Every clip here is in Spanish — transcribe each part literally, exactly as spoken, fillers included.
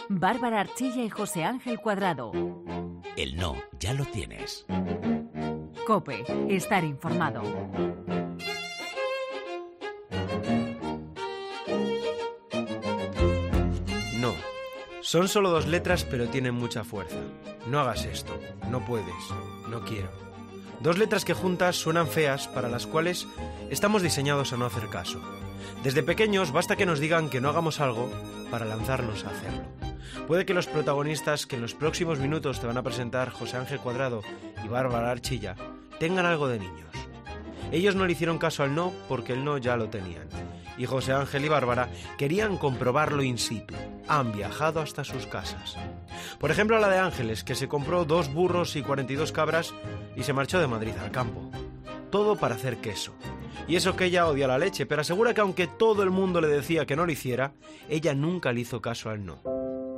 Bárbara Archilla y José Ángel Cuadrado. El no ya lo tienes. COPE, estar informado. No. Son solo dos letras, pero tienen mucha fuerza. No hagas esto. No puedes. No quiero. Dos letras que juntas suenan feas, para las cuales estamos diseñados a no hacer caso. Desde pequeños basta que nos digan que no hagamos algo para lanzarnos a hacerlo. Puede que los protagonistas que en los próximos minutos te van a presentar José Ángel Cuadrado y Bárbara Archilla tengan algo de niños. Ellos no le hicieron caso al no porque el no ya lo tenían. Y José Ángel y Bárbara querían comprobarlo in situ. Han viajado hasta sus casas. Por ejemplo, la de Ángeles, que se compró dos burros y cuarenta y dos cabras y se marchó de Madrid al campo. Todo para hacer queso. Y eso que ella odia la leche, pero asegura que aunque todo el mundo le decía que no lo hiciera, ella nunca le hizo caso al no.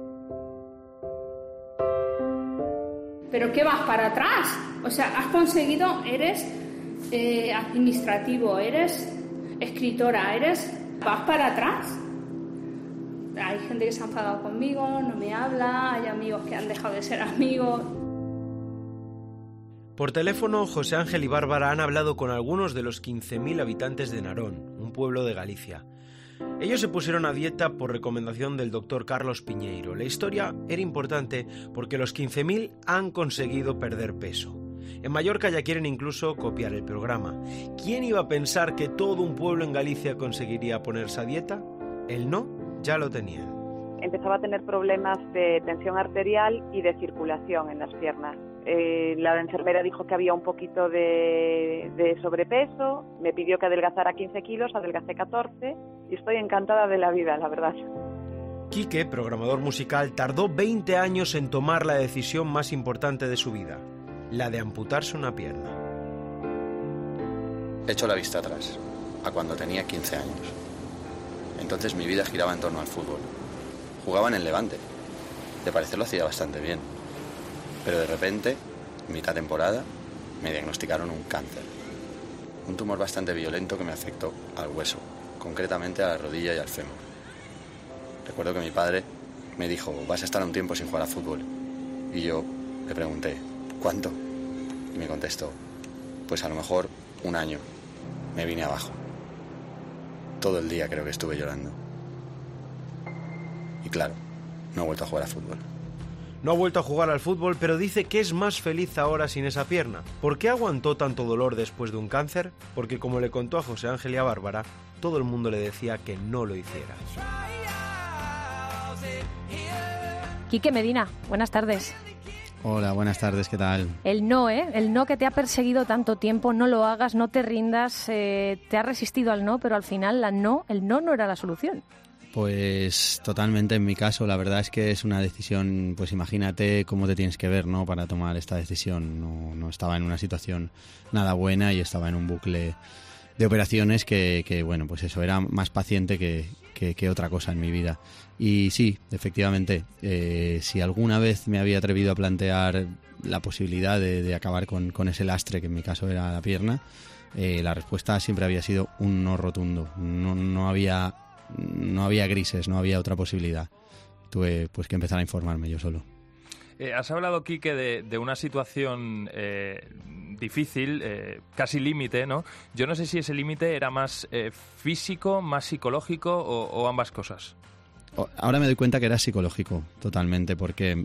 ¿Pero qué vas para atrás? O sea, has conseguido, eres eh, administrativo, eres escritora, eres... ¿Vas para atrás? Hay gente que se ha enfadado conmigo, no me habla, hay amigos que han dejado de ser amigos. Por teléfono, José Ángel y Bárbara han hablado con algunos de los quince mil habitantes de Narón, un pueblo de Galicia. Ellos se pusieron a dieta por recomendación del doctor Carlos Piñeiro. La historia era importante porque los quince mil han conseguido perder peso. En Mallorca ya quieren incluso copiar el programa. ¿Quién iba a pensar que todo un pueblo en Galicia conseguiría ponerse a dieta? El no ya lo tenían. Empezaba a tener problemas de tensión arterial y de circulación en las piernas. Eh, la enfermera dijo que había un poquito de, de sobrepeso, me pidió que adelgazara quince kilos, adelgacé catorce y estoy encantada de la vida, la verdad. Quique, programador musical, tardó veinte años en tomar la decisión más importante de su vida, la de amputarse una pierna. Echo la vista atrás, a cuando tenía quince años. Entonces mi vida giraba en torno al fútbol. Jugaba en el Levante. De parecer lo hacía bastante bien. Pero de repente, mitad temporada, me diagnosticaron un cáncer. Un tumor bastante violento que me afectó al hueso, concretamente a la rodilla y al fémur. Recuerdo que mi padre me dijo, vas a estar un tiempo sin jugar a fútbol. Y yo le pregunté, ¿cuánto? Y me contestó, pues a lo mejor un año. Me vine abajo. Todo el día creo que estuve llorando. Y claro, no he vuelto a jugar a fútbol. No ha vuelto a jugar al fútbol, pero dice que es más feliz ahora sin esa pierna. ¿Por qué aguantó tanto dolor después de un cáncer? Porque como le contó a José Ángel y a Bárbara, todo el mundo le decía que no lo hiciera. Quique Medina, buenas tardes. Hola, buenas tardes, ¿qué tal? El no, ¿eh? El no que te ha perseguido tanto tiempo, no lo hagas, no te rindas, eh, te has resistido al no, pero al final la no, el no no era la solución. Pues totalmente en mi caso, la verdad es que es una decisión, pues imagínate cómo te tienes que ver, ¿no? Para tomar esta decisión. No, no estaba en una situación nada buena y estaba en un bucle de operaciones que, que bueno, pues eso, era más paciente que, que, que otra cosa en mi vida. Y sí, efectivamente, eh, si alguna vez me había atrevido a plantear la posibilidad de, de acabar con, con ese lastre, que en mi caso era la pierna, eh, la respuesta siempre había sido un no rotundo. No, no había... No había grises, no había otra posibilidad. Tuve pues que empezar a informarme yo solo. Eh, has hablado, Quique, de, de una situación eh, difícil, eh, casi límite, ¿no? Yo no sé si ese límite era más eh, físico, más psicológico o, o ambas cosas. Ahora me doy cuenta que era psicológico, totalmente, porque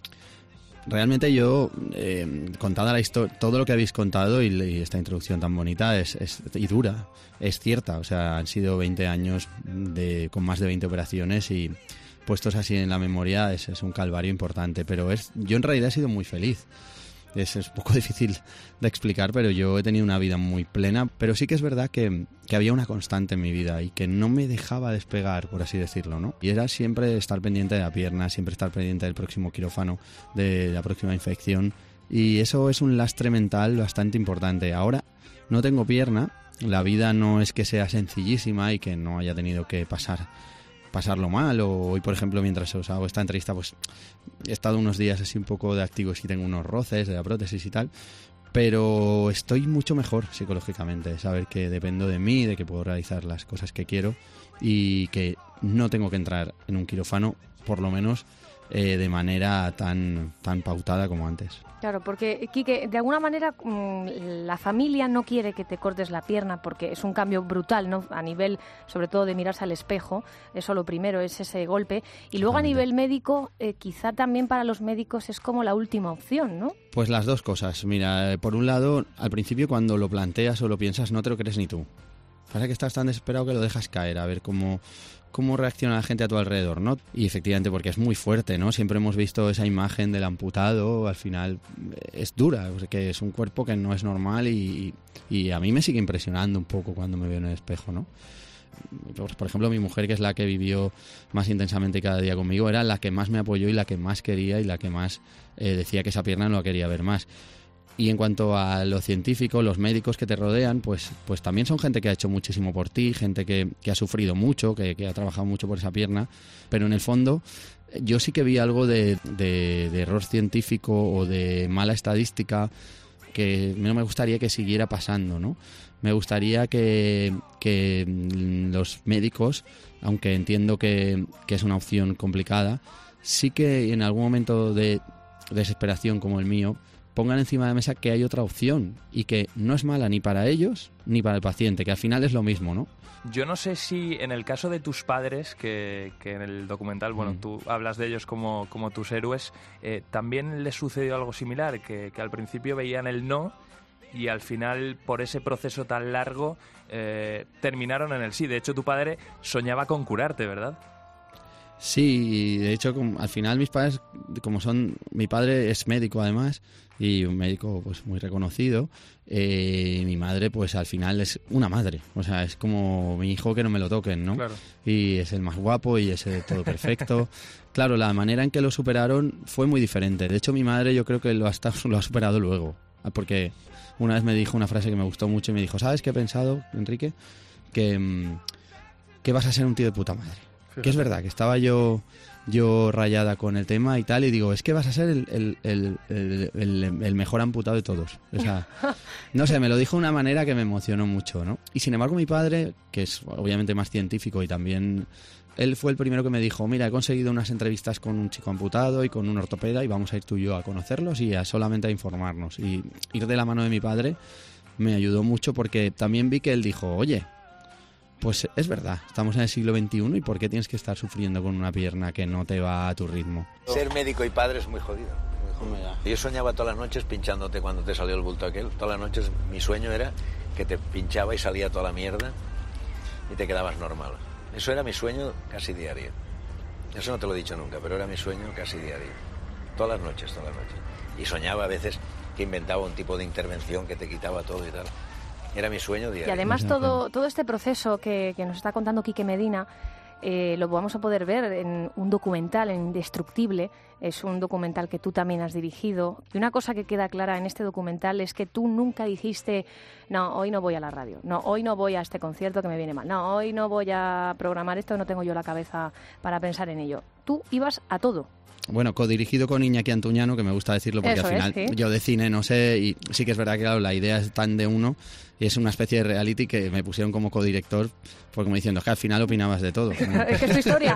realmente yo, eh, contada la historia, todo lo que habéis contado y, y esta introducción tan bonita es, es y dura, es cierta. O sea, han sido veinte años de, con más de veinte operaciones y puestos así en la memoria es, es un calvario importante. Pero es, yo en realidad he sido muy feliz. Es, es un poco difícil de explicar, pero yo he tenido una vida muy plena. Pero sí que es verdad que, que había una constante en mi vida y que no me dejaba despegar, por así decirlo, ¿no? Y era siempre estar pendiente de la pierna, siempre estar pendiente del próximo quirófano, de la próxima infección. Y eso es un lastre mental bastante importante. Ahora no tengo pierna, la vida no es que sea sencillísima y que no haya tenido que pasar... pasarlo mal, o hoy por ejemplo mientras os hago esta entrevista pues he estado unos días así un poco de activo y tengo unos roces de la prótesis y tal, pero estoy mucho mejor psicológicamente, saber que dependo de mí, de que puedo realizar las cosas que quiero y que no tengo que entrar en un quirófano, por lo menos eh, de manera tan, tan pautada como antes. Claro, porque, Quique, de alguna manera mmm, la familia no quiere que te cortes la pierna porque es un cambio brutal, ¿no? A nivel, sobre todo, de mirarse al espejo. Eso lo primero, es ese golpe. Y luego a nivel médico, eh, quizá también para los médicos es como la última opción, ¿no? Pues las dos cosas. Mira, por un lado, al principio cuando lo planteas o lo piensas, no te lo crees ni tú. Pasa que estás tan desesperado que lo dejas caer, a ver cómo... cómo reacciona la gente a tu alrededor, ¿no? Y efectivamente, porque es muy fuerte, ¿no? Siempre hemos visto esa imagen del amputado, al final es dura, o sea, que es un cuerpo que no es normal y, y a mí me sigue impresionando un poco cuando me veo en el espejo, ¿no? Por ejemplo, mi mujer, que es la que vivió más intensamente cada día conmigo, era la que más me apoyó y la que más quería y la que más eh, decía que esa pierna no la quería ver más. Y en cuanto a lo científico, los médicos que te rodean, pues, pues también son gente que ha hecho muchísimo por ti, gente que, que ha sufrido mucho, que, que ha trabajado mucho por esa pierna, pero en el fondo yo sí que vi algo de, de, de error científico o de mala estadística que no me gustaría que siguiera pasando, ¿no? Me gustaría que, que los médicos, aunque entiendo que, que es una opción complicada, sí que en algún momento de desesperación como el mío, pongan encima de la mesa que hay otra opción y que no es mala ni para ellos ni para el paciente, que al final es lo mismo, ¿no? Yo no sé si en el caso de tus padres, que, que en el documental, bueno, mm. tú hablas de ellos como, como tus héroes, eh, también les sucedió algo similar, que, que al principio veían el no y al final, por ese proceso tan largo, eh, terminaron en el sí. De hecho, tu padre soñaba con curarte, ¿verdad? Sí, de hecho, como, al final mis padres, como son, mi padre es médico además, y un médico pues muy reconocido, eh, mi madre pues al final es una madre, o sea, es como mi hijo que no me lo toquen, ¿no? Claro. Y es el más guapo y es el todo perfecto. Claro, la manera en que lo superaron fue muy diferente. De hecho, mi madre yo creo que lo ha, lo ha superado luego, porque una vez me dijo una frase que me gustó mucho y me dijo, ¿sabes qué he pensado, Enrique? Que, que vas a ser un tío de puta madre. Que es verdad, que estaba yo yo rayada con el tema y tal, y digo, es que vas a ser el, el, el, el, el, el mejor amputado de todos. O sea, no sé, me lo dijo de una manera que me emocionó mucho, ¿no? Y sin embargo mi padre, que es obviamente más científico y también... Él fue el primero que me dijo, mira, he conseguido unas entrevistas con un chico amputado y con un ortopeda y vamos a ir tú y yo a conocerlos y a solamente a informarnos. Y ir de la mano de mi padre me ayudó mucho porque también vi que él dijo, oye... Pues es verdad, estamos en el siglo veintiuno y ¿por qué tienes que estar sufriendo con una pierna que no te va a tu ritmo? Ser médico y padre es muy jodido. Muy jodido. Yo soñaba todas las noches pinchándote cuando te salió el bulto aquel. Todas las noches mi sueño era que te pinchaba y salía toda la mierda y te quedabas normal. Eso era mi sueño casi diario. Eso no te lo he dicho nunca, pero era mi sueño casi diario. Todas las noches, todas las noches. Y soñaba a veces que inventaba un tipo de intervención que te quitaba todo y tal. Era mi sueño diario. Y además todo, todo este proceso que, que nos está contando Quique Medina eh, lo vamos a poder ver en un documental, en Indestructible. Es un documental que tú también has dirigido. Y una cosa que queda clara en este documental es que tú nunca dijiste, no, hoy no voy a la radio, no, hoy no voy a este concierto que me viene mal, no, hoy no voy a programar esto, no tengo yo la cabeza para pensar en ello. Tú ibas a todo. Bueno, codirigido con Iñaki Antuñano, que me gusta decirlo porque Eso al final es, ¿sí? Yo de cine no sé, y sí que es verdad que claro, la idea es tan de uno y es una especie de reality que me pusieron como codirector, porque como diciendo, es que al final opinabas de todo. Es que es tu historia.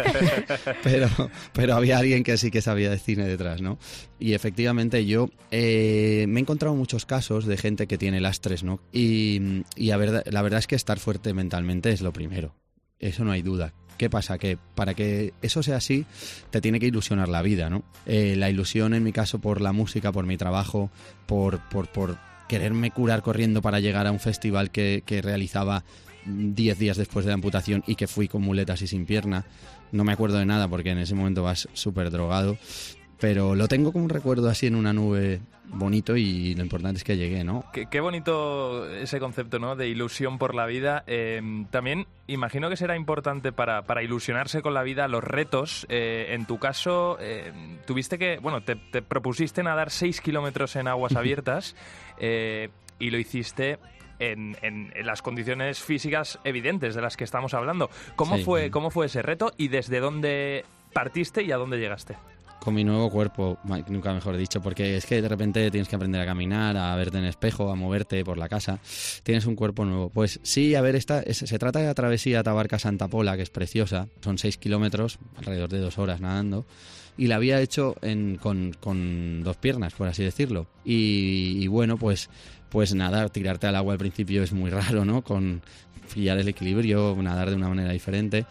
pero, pero había alguien que sí que sabía de cine detrás, ¿no? Y efectivamente yo eh, me he encontrado muchos casos de gente que tiene lastres, ¿no? Y, y la, verdad, la verdad es que estar fuerte mentalmente es lo primero, eso no hay duda. ¿Qué pasa? Que para que eso sea así, te tiene que ilusionar la vida, ¿no? Eh, la ilusión, en mi caso, por la música, por mi trabajo, por, por, por quererme curar corriendo para llegar a un festival que, que realizaba diez días después de la amputación y que fui con muletas y sin pierna. No me acuerdo de nada porque en ese momento vas súper drogado. Pero lo tengo como un recuerdo así en una nube bonito y lo importante es que llegué, ¿no? Qué, qué bonito ese concepto, ¿no? De ilusión por la vida. Eh, también imagino que será importante para, para ilusionarse con la vida los retos. Eh, en tu caso, eh, tuviste que... Bueno, te, te propusiste nadar seis kilómetros en aguas abiertas eh, y lo hiciste... En, en, en las condiciones físicas evidentes de las que estamos hablando. ¿Cómo, sí. fue, ¿Cómo fue ese reto y desde dónde partiste y a dónde llegaste? con mi nuevo cuerpo, nunca mejor dicho, porque es que de repente tienes que aprender a caminar, a verte en espejo, a moverte por la casa. Tienes un cuerpo nuevo. Pues sí, a ver, esta es, se trata de la travesía Tabarca-Santa Pola, que es preciosa. Son seis kilómetros, alrededor de dos horas nadando. Y la había hecho en, con, con dos piernas, por así decirlo. Y, y bueno, pues, pues nada, tirarte al agua al principio es muy raro, ¿no? Con pillar el equilibrio, nadar de una manera diferente.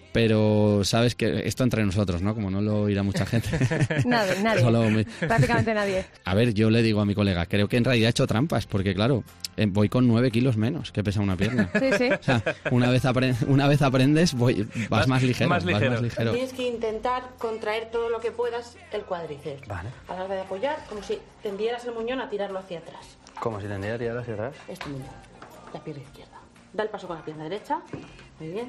Pero sabes que esto entre nosotros, ¿no? Como no lo oirá mucha gente. Nadie, nadie. Solo me... Prácticamente nadie. A ver, yo le digo a mi colega, creo que en realidad he hecho trampas, porque claro, voy con nueve kilos menos que pesa una pierna. Sí, sí. O sea, una vez, apre- una vez aprendes, voy, vas más, más ligero. Más ligero. Vas más ligero. Tienes que intentar contraer todo lo que puedas el cuádriceps. Vale. A la hora de apoyar, como si tendieras el muñón a tirarlo hacia atrás. ¿Cómo si tendría que tirarlo hacia atrás? Este muñón, la pierna izquierda. Da el paso con la pierna derecha. Muy bien.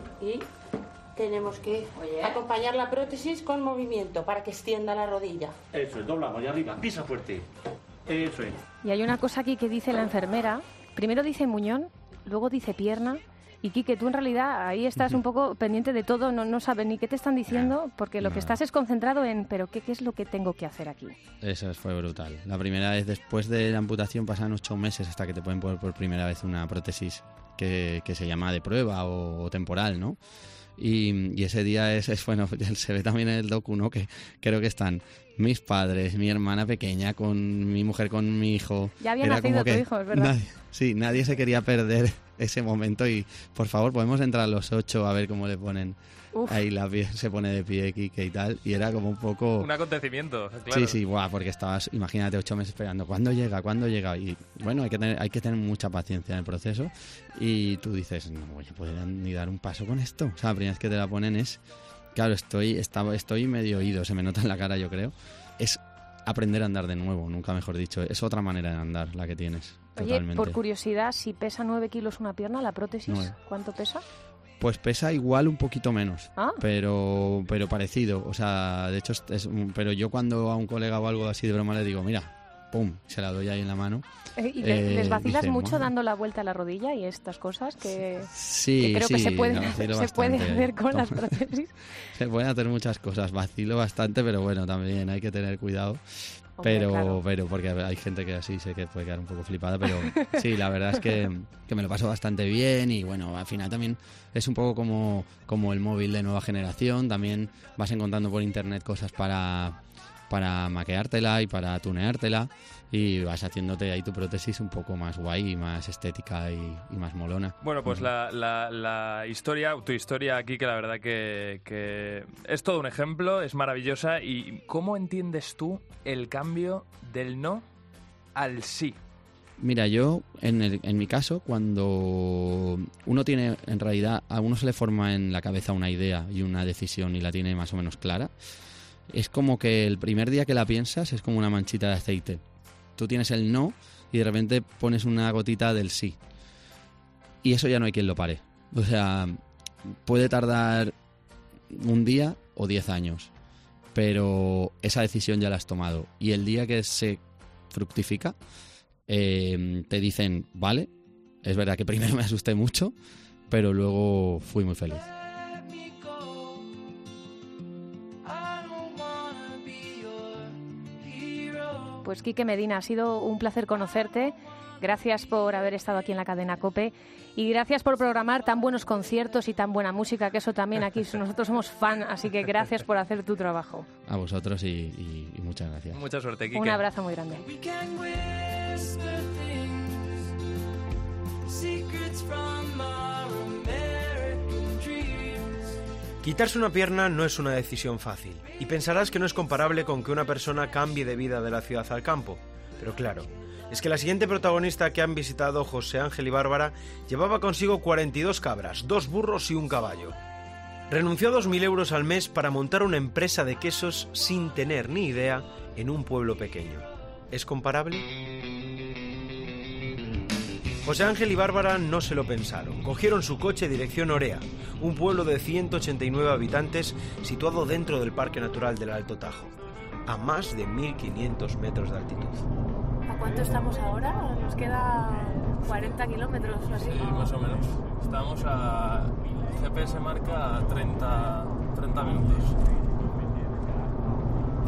Y tenemos que Oye. acompañar la prótesis con movimiento para que extienda la rodilla. Eso es, doblamos y arriba, pisa fuerte. Eso es. Y hay una cosa aquí que dice la enfermera. Primero dice muñón, luego dice pierna. Y Quique, tú en realidad ahí estás un poco pendiente de todo, no, no sabes ni qué te están diciendo, porque lo no. que estás es concentrado en, pero ¿qué, qué es lo que tengo que hacer aquí? Eso fue brutal. La primera vez después de la amputación pasan ocho meses hasta que te pueden poner por primera vez una prótesis que, que se llama de prueba o, o temporal, ¿no? Y, y ese día es, es, bueno, se ve también en el docu, ¿no? Que creo que están mis padres, mi hermana pequeña, con mi mujer, con mi hijo. Ya había Era nacido como tu que hijo, es verdad. Nadie, sí, nadie se quería perder ese momento y, por favor, podemos entrar los ocho a ver cómo le ponen. Uf. Ahí la pie, se pone de pie Quique y tal, y era como un poco... Un acontecimiento, claro. Sí, sí, guau, porque estabas, imagínate, ocho meses esperando, ¿cuándo llega? ¿Cuándo llega? Y bueno, hay que tener, hay que tener mucha paciencia en el proceso, y tú dices, no voy a poder ni dar un paso con esto. O sea, la primera vez que te la ponen es, claro, estoy, estaba, estoy medio oído, se me nota en la cara, yo creo. Es aprender a andar de nuevo, nunca mejor dicho. Es otra manera de andar la que tienes. Oye, totalmente. Por curiosidad, si pesa nueve kilos una pierna, la prótesis, nueve. ¿Cuánto pesa? Pues pesa igual un poquito menos, ah. pero pero parecido. O sea, de hecho, es, es, pero yo cuando a un colega o algo así de broma le digo, mira, pum, se la doy ahí en la mano. Eh, ¿Y eh, les vacilas dice, mucho bueno. dando la vuelta a la rodilla y estas cosas que, sí, que creo sí, que se pueden, no, se pueden hacer con las prótesis? Se pueden hacer muchas cosas, vacilo bastante, pero bueno, también hay que tener cuidado. Hombre, pero claro. pero porque hay gente que así sé que puede quedar un poco flipada, pero sí, la verdad es que, que me lo paso bastante bien y bueno, al final también es un poco como, como el móvil de nueva generación, también vas encontrando por internet cosas para, para maqueártela y para tuneártela y vas haciéndote ahí tu prótesis un poco más guay y más estética y, y más molona. Bueno, pues la, la, la historia, tu historia aquí, que la verdad que, que es todo un ejemplo, es maravillosa. ¿Y cómo entiendes tú el cambio del no al sí? Mira, yo, en, el, en mi caso, cuando uno tiene, en realidad, a uno se le forma en la cabeza una idea y una decisión y la tiene más o menos clara, es como que el primer día que la piensas es como una manchita de aceite. Tú tienes el no y de repente pones una gotita del sí. Y eso ya no hay quien lo pare. O sea, puede tardar un día o diez años, pero esa decisión ya la has tomado. Y el día que se fructifica, eh, te dicen, vale, es verdad que primero me asusté mucho, pero luego fui muy feliz. Pues Quique Medina, ha sido un placer conocerte. Gracias por haber estado aquí en la cadena COPE y gracias por programar tan buenos conciertos y tan buena música, que eso también aquí nosotros somos fan, así que gracias por hacer tu trabajo. A vosotros y, y, y muchas gracias. Mucha suerte, Quique. Un abrazo muy grande. Quitarse una pierna no es una decisión fácil, y pensarás que no es comparable con que una persona cambie de vida de la ciudad al campo. Pero claro, es que la siguiente protagonista que han visitado, José Ángel y Bárbara, llevaba consigo cuarenta y dos cabras, dos burros y un caballo. Renunció a dos mil euros al mes para montar una empresa de quesos sin tener ni idea en un pueblo pequeño. ¿Es comparable? José Ángel y Bárbara no se lo pensaron. Cogieron su coche dirección Orea, un pueblo de ciento ochenta y nueve habitantes situado dentro del Parque Natural del Alto Tajo, a más de mil quinientos metros de altitud. ¿A cuánto estamos ahora? Nos queda cuarenta kilómetros o así. Sí, más o menos. Estamos a... G P S marca treinta, treinta minutos.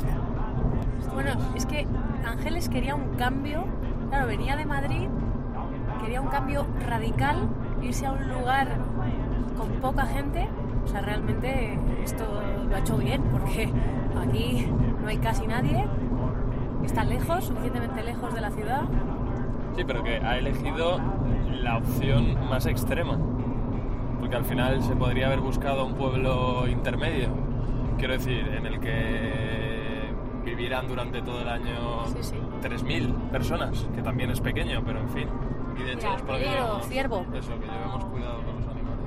Bueno, es que Ángeles quería un cambio, claro, venía de Madrid, quería un cambio radical, irse a un lugar con poca gente. O sea, realmente esto lo ha hecho bien, porque aquí no hay casi nadie, está lejos, suficientemente lejos de la ciudad. Sí, pero que ha elegido la opción más extrema, porque al final se podría haber buscado un pueblo intermedio, quiero decir, en el que vivieran durante todo el año sí, sí. tres mil personas, que también es pequeño, pero en fin. Y de hecho Mira, nos podríamos, ciervo. Eso, que llevemos cuidado con los animales.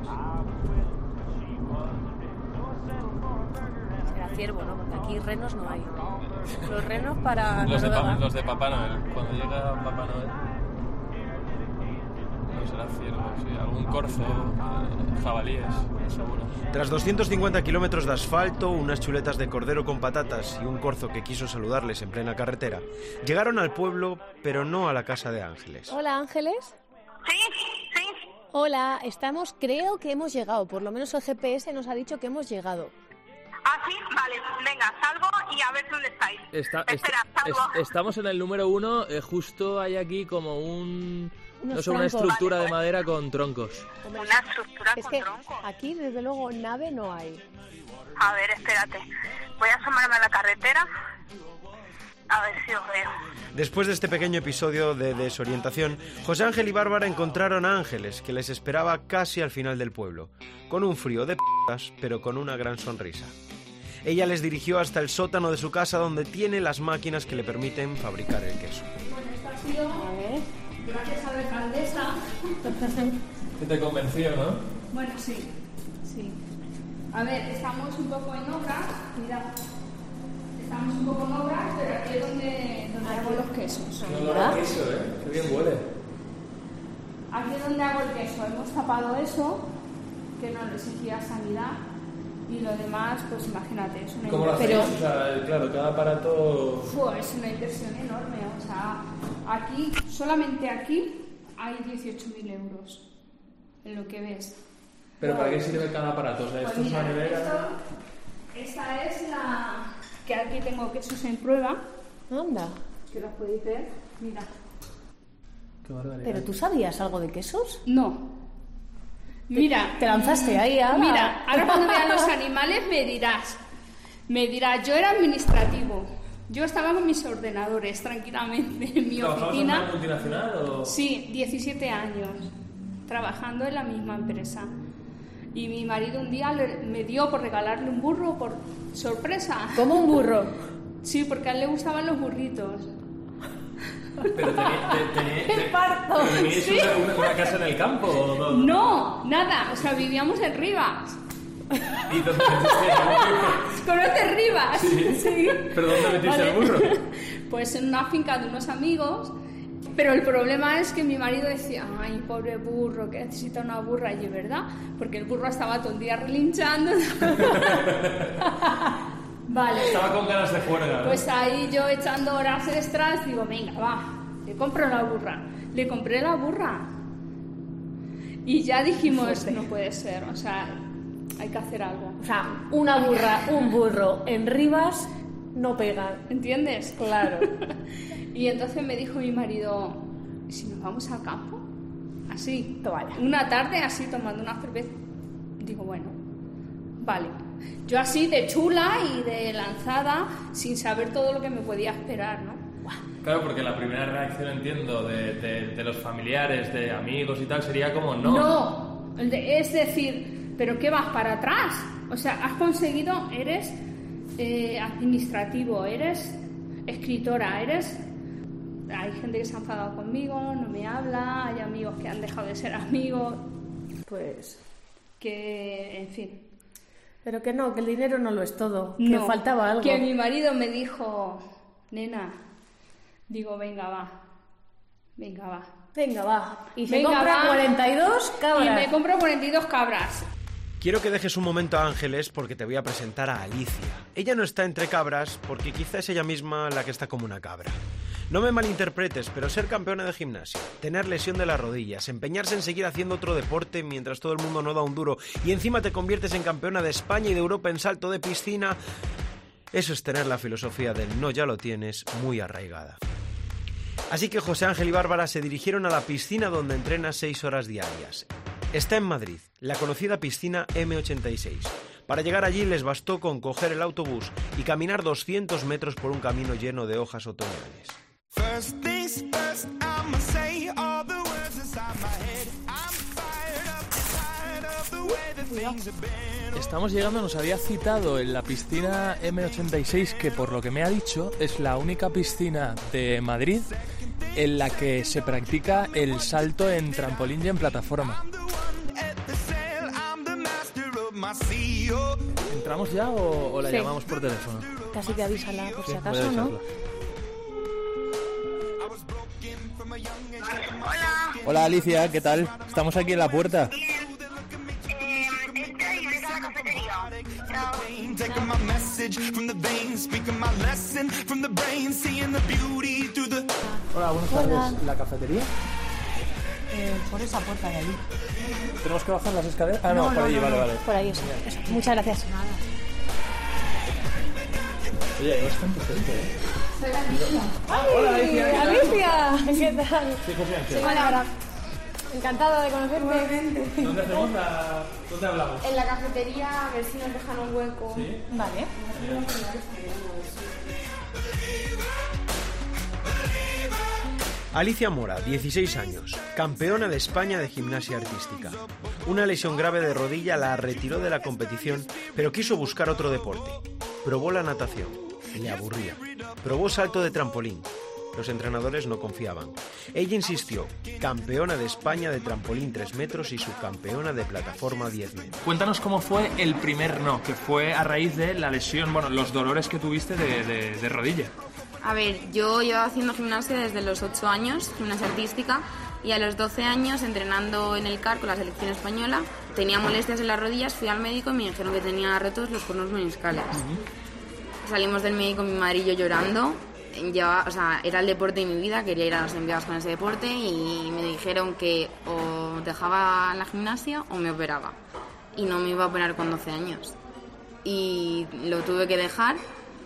Será ciervo, ¿no? Porque aquí renos no hay. Los renos para los, de Noruega. pa, los de Papá Noel. Cuando llega Papá Noel, no será ciervo, sí, algún corzo, eh, jabalíes, seguro. Tras doscientos cincuenta kilómetros de asfalto, unas chuletas de cordero con patatas y un corzo que quiso saludarles en plena carretera, llegaron al pueblo, pero no a la casa de Ángeles. Hola, Ángeles. Sí, sí. Hola, estamos, creo que hemos llegado, por lo menos el G P S nos ha dicho que hemos llegado. Ah, sí, vale, venga, salgo y a ver dónde estáis. Está, Espera, está, salgo. es, estamos en el número uno, eh, justo hay aquí como un... Unos no sé, una troncos. estructura Vale, de madera con troncos. Una estructura Es con que troncos. aquí, desde luego, nave no hay. A ver, espérate. Voy a asomarme a la carretera. A ver si os veo. Después de este pequeño episodio de desorientación, José Ángel y Bárbara encontraron a Ángeles, que les esperaba casi al final del pueblo, con un frío de p***as, pero con una gran sonrisa. Ella les dirigió hasta el sótano de su casa, donde tiene las máquinas que le permiten fabricar el queso. Bueno, esto ha sido, a ver, gracias a la alcaldesa. Que te convenció, ¿no? Bueno, sí, sí. A ver, estamos un poco en obras, mirad. Estamos un poco en obras, pero aquí es donde, donde hago los quesos. No lo hago queso, ¿eh? Qué bien huele. Aquí es donde hago el queso. Hemos tapado eso, que nos lo exigía sanidad. Y lo demás, pues imagínate, es una ¿Cómo lo hacéis? inversión. O sea, claro, cada aparato... Uf, es una inversión enorme. O sea, aquí, solamente aquí, hay dieciocho mil euros en lo que ves. ¿Pero para qué sirve cada aparato? O sea, Pues esto mira, es una nevera... esto- esta es la que aquí tengo quesos en prueba. Anda. Que los podéis ver. Mira. Qué barbaridad. ¿Pero tú sabías algo de quesos? No. Mira. Te lanzaste ahí ahora. Mira, ahora cuando veas los animales me dirás. Me dirás, yo era administrativo. Yo estaba con mis ordenadores tranquilamente en mi ¿Trabajabas en oficina. una multinacional o...? Sí, diecisiete años. Trabajando en la misma empresa. Y mi marido un día le- me dio por regalarle un burro por sorpresa. ¿Cómo un burro? Sí, porque a él le gustaban los burritos. Pero tenía- te- tenía- ¡Qué te- parto! ¿pero teníais Sí. una, una- una casa en el campo o no? No, nada, o sea, vivíamos en Rivas. ¿Y dónde metiste el burro? ¿Conoces Rivas? Sí. ¿Pero dónde metiste Vale. el burro? Pues en una finca de unos amigos. Pero el problema es que mi marido decía, ay, pobre burro, que necesita una burra. Y es verdad, porque el burro estaba todo el día relinchando. Vale. Estaba con ganas de juerga, ¿no? Pues ahí yo echando horas extras, digo, venga, va, le compro la burra. Le compré la burra. Y ya dijimos, no puede ser, o sea, hay que hacer algo. O sea, una burra, un burro en Rivas no pegan. ¿Entiendes? Claro. Y entonces me dijo mi marido, ¿y si nos vamos al campo? Así, Vaya. una tarde así tomando una cerveza. Digo, bueno, vale. Yo así de chula y de lanzada, sin saber todo lo que me podía esperar, ¿no? Claro, porque la primera reacción, entiendo, de, de, de los familiares, de amigos y tal, sería como no. No, de- es decir, ¿pero qué vas para atrás? O sea, has conseguido, eres eh, administrativo, eres escritora, eres... Hay gente que se ha enfadado conmigo, no me habla, hay amigos que han dejado de ser amigos, Pues... que, en fin. Pero que no, que el dinero no lo es todo. Que No, faltaba algo. que mi marido me dijo, nena, digo, venga, va, venga, va. Venga, va. Y se Venga, compra va. cuarenta y dos cabras. Y me compro cuarenta y dos cabras. Quiero que dejes un momento a Ángeles porque te voy a presentar a Alicia. Ella no está entre cabras porque quizá es ella misma la que está como una cabra. No me malinterpretes, pero ser campeona de gimnasia, tener lesión de las rodillas, empeñarse en seguir haciendo otro deporte mientras todo el mundo no da un duro y encima te conviertes en campeona de España y de Europa en salto de piscina... Eso es tener la filosofía del no ya lo tienes muy arraigada. Así que José Ángel y Bárbara se dirigieron a la piscina donde entrena seis horas diarias. Está en Madrid, la conocida piscina eme ochenta y seis. Para llegar allí les bastó con coger el autobús y caminar doscientos metros por un camino lleno de hojas otoñales. Estamos llegando, nos había citado en la piscina eme ochenta y seis, que por lo que me ha dicho es la única piscina de Madrid en la que se practica el salto en trampolín y en plataforma. ¿Entramos ya o, o la sí. llamamos por teléfono? Casi te avísala por Sí, si voy a acaso, ¿no? avisarla. Hola Alicia, ¿qué tal? Estamos aquí en la puerta. Hola, buenas tardes. ¿La cafetería? Eh, por esa puerta de allí. ¿Tenemos que bajar las escaleras? Ah, no, no por allí, no, vale, vale. Por ahí, eso. eso. Muchas gracias. Nada. Oye, hay bastante gente, ¿eh? Soy Alicia. ¡Ay! Hola, Alicia. Alicia, ¿qué tal? Sí, José Ángel. Soy Bárbara. Encantada de conocerte. ¿Dónde hacemos la... ¿Dónde hablamos? En la cafetería, a ver si nos dejan un hueco. ¿Sí? Vale. Alicia Mora, dieciséis años, campeona de España de gimnasia artística. Una lesión grave de rodilla la retiró de la competición, pero quiso buscar otro deporte. Probó la natación, le aburría. Probó salto de trampolín. Los entrenadores no confiaban. Ella insistió, campeona de España de trampolín tres metros y subcampeona de plataforma diez metros. Cuéntanos cómo fue el primer no, que fue a raíz de la lesión, bueno, los dolores que tuviste de, de, de rodilla. A ver, yo llevaba haciendo gimnasia desde los ocho años, gimnasia artística, y a los doce años entrenando en el C A R con la selección española. Tenía molestias en las rodillas, fui al médico y me dijeron que tenía rotos los cornos meniscales. Uh-huh. Salimos del médico, mi madre y yo llorando. Llevaba, o sea, era el deporte de mi vida, quería ir a las Olimpiadas con ese deporte y me dijeron que o dejaba la gimnasia o me operaba. Y no me iba a operar con doce años. Y lo tuve que dejar.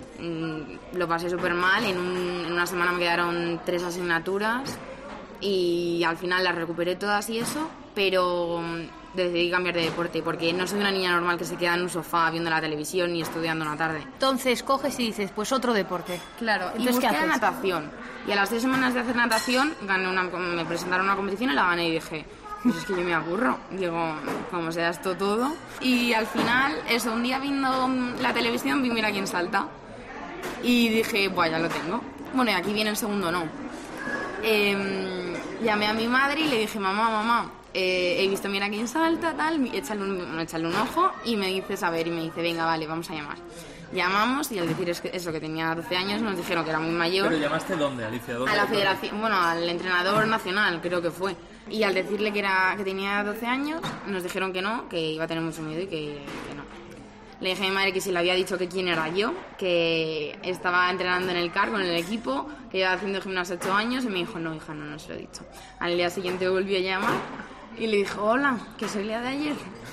Lo pasé súper mal, en, un, en una semana me quedaron tres asignaturas y al final las recuperé todas y eso, pero decidí cambiar de deporte porque no soy una niña normal que se queda en un sofá viendo la televisión y estudiando una tarde. Entonces coges y dices, pues otro deporte. Claro, entonces, y busqué ¿qué haces? natación. Y a las tres semanas de hacer natación gané una, me presentaron una competición y la gané y dije, pues es que yo me aburro, digo, como sea esto todo. Y al final, eso, un día viendo la televisión vi Mira quién salta. Y dije, buah, ya lo tengo. Bueno, y aquí viene el segundo no. Eh, llamé a mi madre y le dije, mamá, mamá, eh, he visto Mira quién salta, tal, échale un, échale un ojo. Y me dice, a ver, y me dice, venga, vale, vamos a llamar. Llamamos y al decir eso, que tenía doce años, nos dijeron que era muy mayor. ¿Pero llamaste dónde, Alicia? ¿Dónde? A la federación, bueno, al entrenador nacional, creo que fue. Y al decirle que, era, que tenía doce años, nos dijeron que no, que iba a tener mucho miedo y que, que no. Le dije a mi madre que si le había dicho que quién era yo, que estaba entrenando en el C A R con el equipo, que llevaba haciendo gimnasia ocho años, y me dijo, no, hija, no, no se lo he dicho. Al día siguiente volví a llamar y le dijo, hola, que soy la de ayer.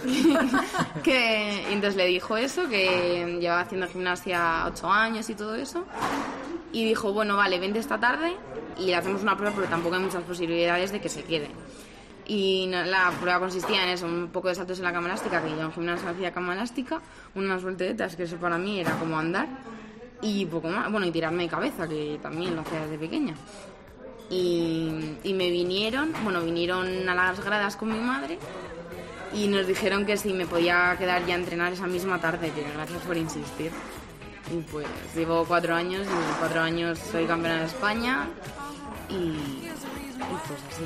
que, y entonces le dijo eso, que llevaba haciendo gimnasia ocho años y todo eso. Y dijo, bueno, vale, vente esta tarde y le hacemos una prueba, pero tampoco hay muchas posibilidades de que se quede. Y la prueba consistía en eso, un poco de saltos en la cama elástica, que yo en gimnasia hacía cama elástica, unas volteretas, que eso para mí era como andar, y poco más, bueno, y tirarme de cabeza, que también lo hacía desde pequeña. Y, y me vinieron, bueno, vinieron a las gradas con mi madre y nos dijeron que si me podía quedar ya a entrenar esa misma tarde, que gracias por insistir. Y pues llevo cuatro años, y en cuatro años soy campeona de España, y, y pues así.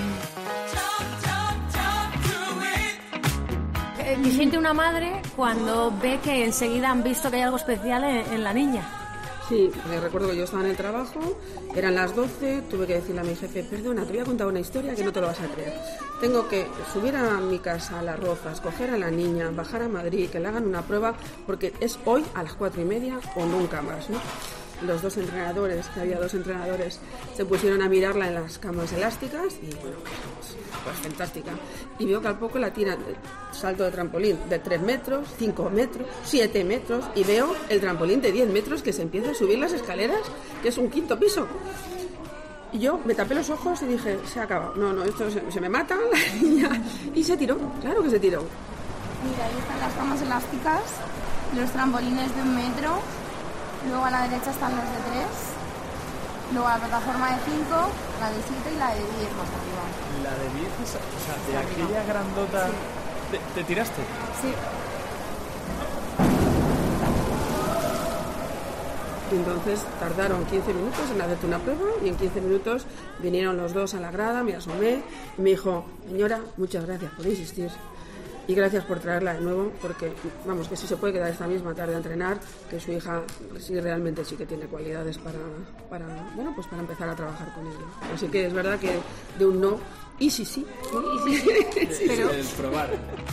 ¿Qué siente una madre cuando ve que enseguida han visto que hay algo especial en, en la niña? Sí, me recuerdo que yo estaba en el trabajo, eran las doce, tuve que decirle a mi jefe, perdona, te voy a contar una historia que no te lo vas a creer. Tengo que subir a mi casa a Las Rozas, coger a la niña, bajar a Madrid, que le hagan una prueba, porque es hoy a las cuatro y media o nunca más, ¿no? los dos entrenadores, que había dos entrenadores, se pusieron a mirarla en las camas elásticas y bueno, pues, pues fantástica. Y veo que al poco la tiran, salto de trampolín de tres metros, cinco metros, siete metros, y veo el trampolín de diez metros que se empieza a subir las escaleras, que es un quinto piso. Y yo me tapé los ojos y dije, se ha acabado, no, no, esto se, se me mata la niña. Y se tiró, claro que se tiró. Mira, ahí están las camas elásticas, los trampolines de un metro, luego a la derecha están los de tres, luego la plataforma de cinco, la de siete y la de diez más arriba. La de diez, o sea, de aquella grandota... Sí. ¿Te, ¿Te tiraste? Sí. Y entonces tardaron quince minutos en hacerte una prueba y en quince minutos vinieron los dos a la grada, me asomé y me dijo, señora, muchas gracias por insistir y gracias por traerla de nuevo, porque vamos, que sí se puede quedar esta misma tarde a entrenar, que su hija sí realmente sí que tiene cualidades para, para bueno, pues para empezar a trabajar con ella. Así que es verdad que de un no, y sí sí, ¿no? Y sí sí, sí, pero... El probar.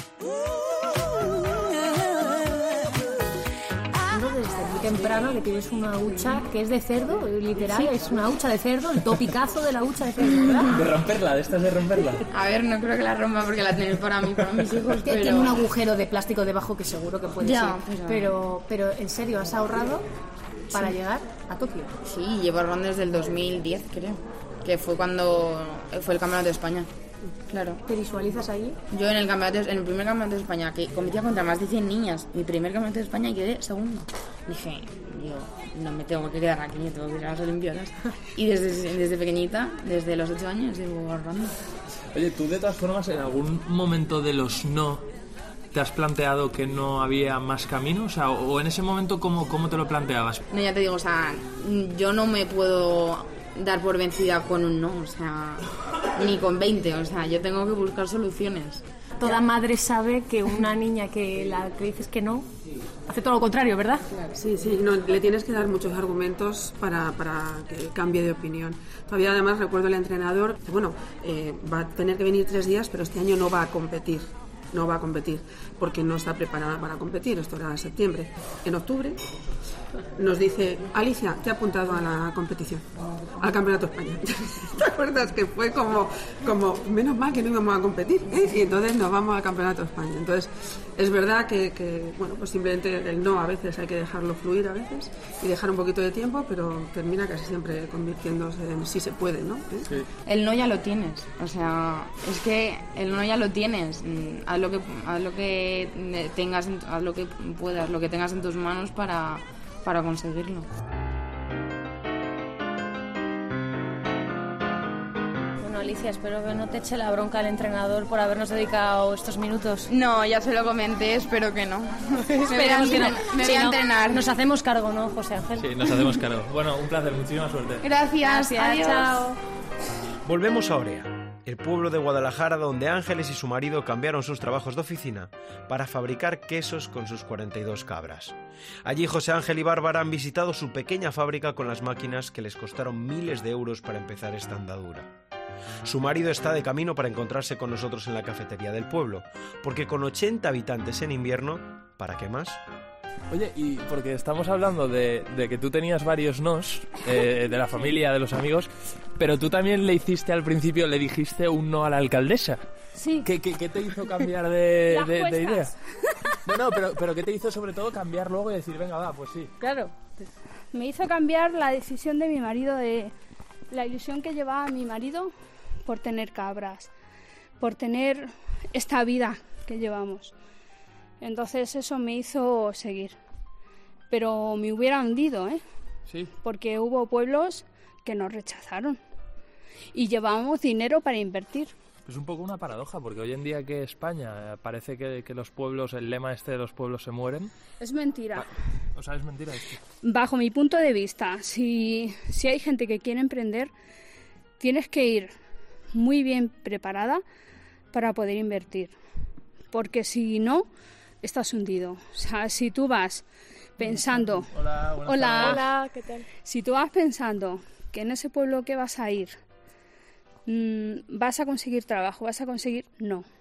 Desde muy temprano le tienes una hucha que es de cerdo, literal, sí. Es una hucha de cerdo, el topicazo de la hucha de cerdo, ¿verdad? De romperla, de estas de romperla. A ver, no creo que la rompa porque la tenéis para mí, para mis hijos, pero... Tiene un agujero de plástico debajo que seguro que puede ya, ser, pero... pero, pero en serio, ¿has ahorrado para sí. llegar a Tokio? Sí, llevo ahorrando desde el dos mil diez, creo, que fue cuando fue el Campeonato de España. Claro. ¿Te visualizas ahí? Yo en el campeonato, en el primer campeonato de España, que competía contra más de cien niñas, mi primer campeonato de España, y quedé segundo. Dije, yo no me tengo que quedar aquí, tengo que ir a las Olimpiadas. Y desde, desde pequeñita, desde los ocho años, llevo ahorrando. Oye, tú de todas formas, en algún momento de los no, ¿te has planteado que no había más camino? O sea, o en ese momento, ¿cómo, cómo te lo planteabas? No, ya te digo, o sea, yo no me puedo dar por vencida con un no, o sea, ni con veinte, o sea, yo tengo que buscar soluciones. Toda madre sabe que una niña que la que dices que no hace todo lo contrario, ¿verdad? Sí, sí, no, le tienes que dar muchos argumentos para, para que cambie de opinión. Todavía además recuerdo el entrenador, bueno, eh, va a tener que venir tres días, pero este año no va a competir. No va a competir porque no está preparada para competir. Esto era en septiembre. En octubre nos dice, Alicia, te he apuntado a la competición, al Campeonato de España. ¿Te acuerdas? Que fue como, como menos mal que no íbamos a competir, ¿eh? Y entonces nos vamos al Campeonato de España. Entonces es verdad que, que bueno, pues simplemente el no a veces hay que dejarlo fluir a veces y dejar un poquito de tiempo, pero termina casi siempre convirtiéndose en sí se puede, ¿no? ¿Eh? Sí. El no ya lo tienes, o sea, es que el no ya lo tienes. Haz lo que, haz lo que tengas, haz lo que puedas, lo que tengas en tus manos para, para conseguirlo. Bueno, Alicia, espero que no te eche la bronca el entrenador por habernos dedicado estos minutos. No, ya se lo comenté, espero que no. Esperamos que no. Me Sí, voy a no, entrenar. Nos hacemos cargo, ¿no, José Ángel? Sí, nos hacemos cargo. Bueno, un placer, muchísima suerte. Gracias, Gracias, adiós. chao. Volvemos a Orea, el pueblo de Guadalajara donde Ángeles y su marido cambiaron sus trabajos de oficina para fabricar quesos con sus cuarenta y dos cabras. Allí José Ángel y Bárbara han visitado su pequeña fábrica con las máquinas que les costaron miles de euros para empezar esta andadura. Su marido está de camino para encontrarse con nosotros en la cafetería del pueblo, porque con ochenta habitantes en invierno, ¿para qué más? Oye, y porque estamos hablando de, de que tú tenías varios nos, eh, de la familia, de los amigos, pero tú también le hiciste al principio, le dijiste un no a la alcaldesa. Sí. ¿Qué, qué, qué te hizo cambiar de, Las de, de idea? cuestas. No, no, pero, pero ¿qué te hizo sobre todo cambiar luego y decir, venga, va, pues sí? Claro. Me hizo cambiar la decisión de mi marido, de la ilusión que llevaba mi marido por tener cabras, por tener esta vida que llevamos. Entonces eso me hizo seguir. Pero me hubiera hundido, ¿eh? Sí. Porque hubo pueblos que nos rechazaron y llevábamos dinero para invertir. Es un poco una paradoja, porque hoy en día que España parece que, que los pueblos, el lema este de los pueblos se mueren. Es mentira. Ah, o sea, es mentira esto. Bajo mi punto de vista, si, si hay gente que quiere emprender, tienes que ir muy bien preparada para poder invertir. Porque si no, estás hundido. O sea, si tú vas pensando... Hola, buenas Hola. tardes. Hola, ¿qué tal? Si tú vas pensando que en ese pueblo que vas a ir mmm, vas a conseguir trabajo, vas a conseguir... No.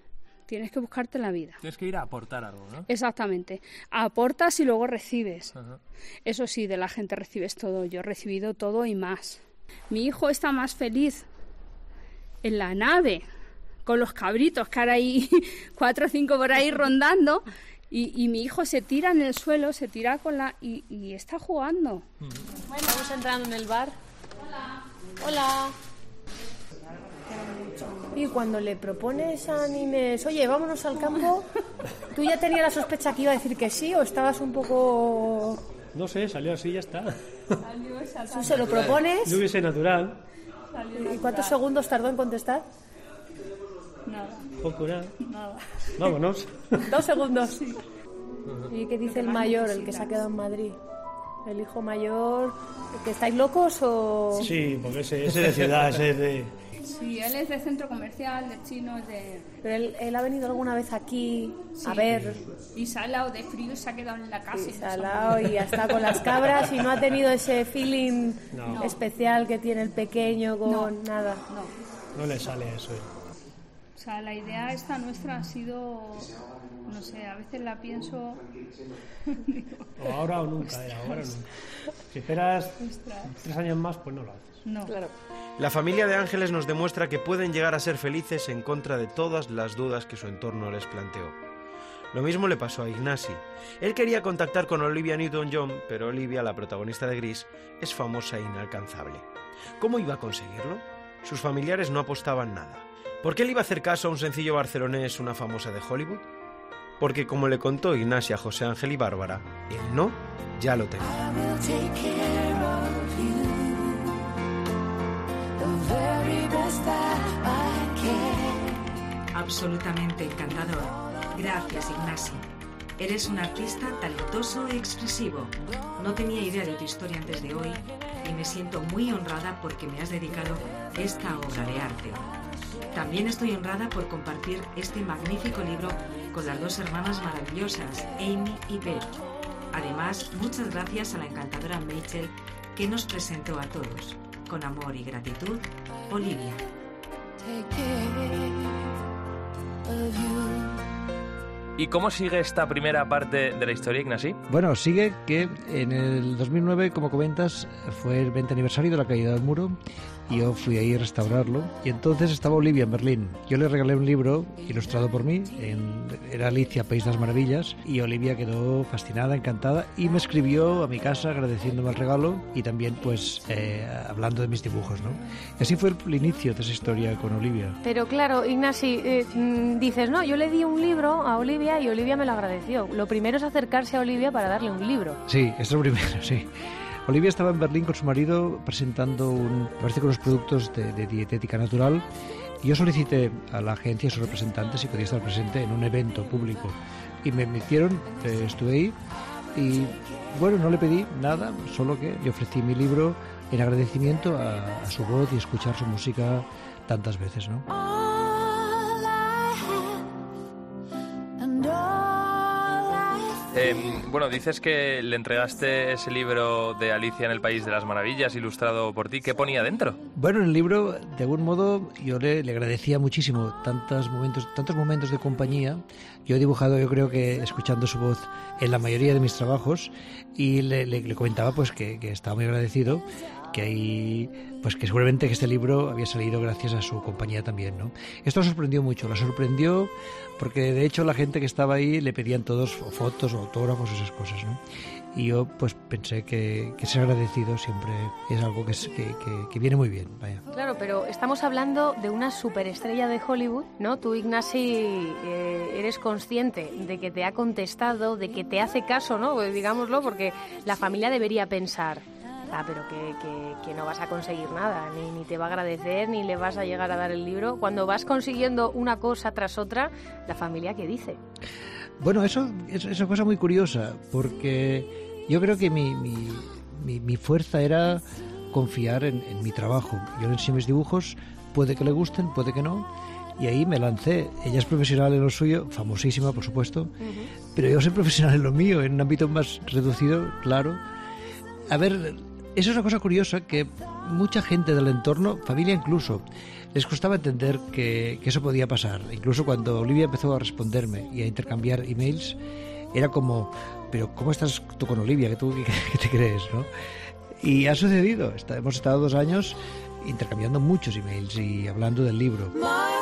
tienes que buscarte la vida. Tienes que ir a aportar algo, ¿no? Exactamente. Aportas y luego recibes. Ajá. Eso sí, de la gente recibes todo. Yo he recibido todo y más. Mi hijo está más feliz en la nave con los cabritos, que ahora hay cuatro o cinco por ahí rondando, y, y mi hijo se tira en el suelo, se tira con la... y, y está jugando. Bueno, vamos entrando en el bar. Hola. Hola. Y cuando le propones a Nines, oye, vámonos al campo, ¿tú ya tenías la sospecha que iba a decir que sí o estabas un poco...? No sé, salió así y ya está. ¿Tú se lo propones? Yo hubiese natural. ¿Y cuántos segundos tardó en contestar? Nada. Poco, nada. Nada. Vámonos. Dos segundos. Sí. ¿Y qué dice el mayor, el que se ha quedado en Madrid? ¿El hijo mayor? ¿Que estáis locos o...? Sí, porque ese, ese de ciudad, ese de... Sí, él es de centro comercial, de chino, de... Pero él, él ha venido alguna vez aquí Sí. a ver... Y se ha helado de frío y se ha quedado en la casa. Y se ha helado y ha estado con las cabras y no ha tenido ese feeling No. especial que tiene el pequeño con No. nada. No. No le sale eso. O sea, la idea esta nuestra ha sido... No sé, a veces la pienso... O ahora o nunca, era ahora o nunca. Si esperas Ostras. tres años más, pues no lo haces. No. Claro. La familia de Ángeles nos demuestra que pueden llegar a ser felices en contra de todas las dudas que su entorno les planteó. Lo mismo le pasó a Ignasi. Él quería contactar con Olivia Newton-John, pero Olivia, la protagonista de Gris, es famosa e inalcanzable. ¿Cómo iba a conseguirlo? Sus familiares no apostaban nada. ¿Por qué le iba a hacer caso a un sencillo barcelonés, una famosa de Hollywood? Porque, como le contó Ignasi a José Ángel y Bárbara, el no ya lo tenía. Absolutamente encantador. Gracias, Ignasi. Eres un artista talentoso e expresivo. No tenía idea de tu historia antes de hoy y me siento muy honrada porque me has dedicado esta obra de arte. También estoy honrada por compartir este magnífico libro con las dos hermanas maravillosas, Amy y Beth. Además, muchas gracias a la encantadora Machel que nos presentó a todos. Con amor y gratitud, Olivia. ¿Y cómo sigue esta primera parte de la historia, Ignasi? Bueno, sigue que en el dos mil nueve, como comentas, fue el veinte aniversario de la caída del muro y yo fui ahí a restaurarlo y entonces estaba Olivia en Berlín. Yo le regalé un libro ilustrado por mí, en, era Alicia, País de las Maravillas, y Olivia quedó fascinada, encantada y me escribió a mi casa agradeciéndome el regalo y también pues eh, hablando de mis dibujos, ¿no? Y así fue el, el inicio de esa historia con Olivia. Pero claro, Ignasi, eh, dices, no, yo le di un libro a Olivia y Olivia me lo agradeció. Lo primero es acercarse a Olivia para darle un libro. Sí, es lo primero, sí. Olivia estaba en Berlín con su marido presentando un, parece que unos productos de, de dietética natural y yo solicité a la agencia a sus representantes si podía estar presente en un evento público y me metieron, eh, estuve ahí y bueno, no le pedí nada, solo que le ofrecí mi libro en agradecimiento a, a su voz y escuchar su música tantas veces, ¿no? Eh, bueno, dices que le entregaste ese libro de Alicia en el País de las Maravillas, ilustrado por ti. ¿Qué ponía dentro? Bueno, en el libro, de algún modo, yo le, le agradecía muchísimo tantos momentos, tantos momentos de compañía. Yo he dibujado, yo creo que escuchando su voz en la mayoría de mis trabajos y le, le, le comentaba pues que, que estaba muy agradecido, que hay, pues que seguramente que este libro había salido gracias a su compañía también, ¿no? Esto la sorprendió mucho, la sorprendió porque de hecho la gente que estaba ahí le pedían todos fotos, autógrafos, esas cosas, ¿no? Y yo pues pensé que, que ser agradecido siempre es algo que, es, que, que, que viene muy bien, vaya. Claro, pero estamos hablando de una superestrella de Hollywood, ¿no? Tú, Ignasi, eh, eres consciente de que te ha contestado, de que te hace caso, ¿no? Pues digámoslo, porque la familia debería pensar, ah, pero que, que, que no vas a conseguir nada, ni, ni te va a agradecer, ni le vas a llegar a dar el libro. Cuando vas consiguiendo una cosa tras otra, ¿la familia qué dice? Bueno, eso es una cosa muy curiosa, porque yo creo que mi, mi, mi, mi fuerza era confiar en, en mi trabajo. Yo le enseñé mis dibujos, puede que le gusten, puede que no, y ahí me lancé. Ella es profesional en lo suyo, famosísima, por supuesto, uh-huh. pero yo soy profesional en lo mío, en un ámbito más reducido, claro. A ver, Esa es una cosa curiosa que mucha gente del entorno, familia incluso, les costaba entender que, que eso podía pasar. Incluso cuando Olivia empezó a responderme y a intercambiar emails, era como, pero ¿cómo estás tú con Olivia? ¿Qué, tú, qué, qué te crees? ¿No? Y ha sucedido. Está, hemos estado dos años intercambiando muchos emails y hablando del libro.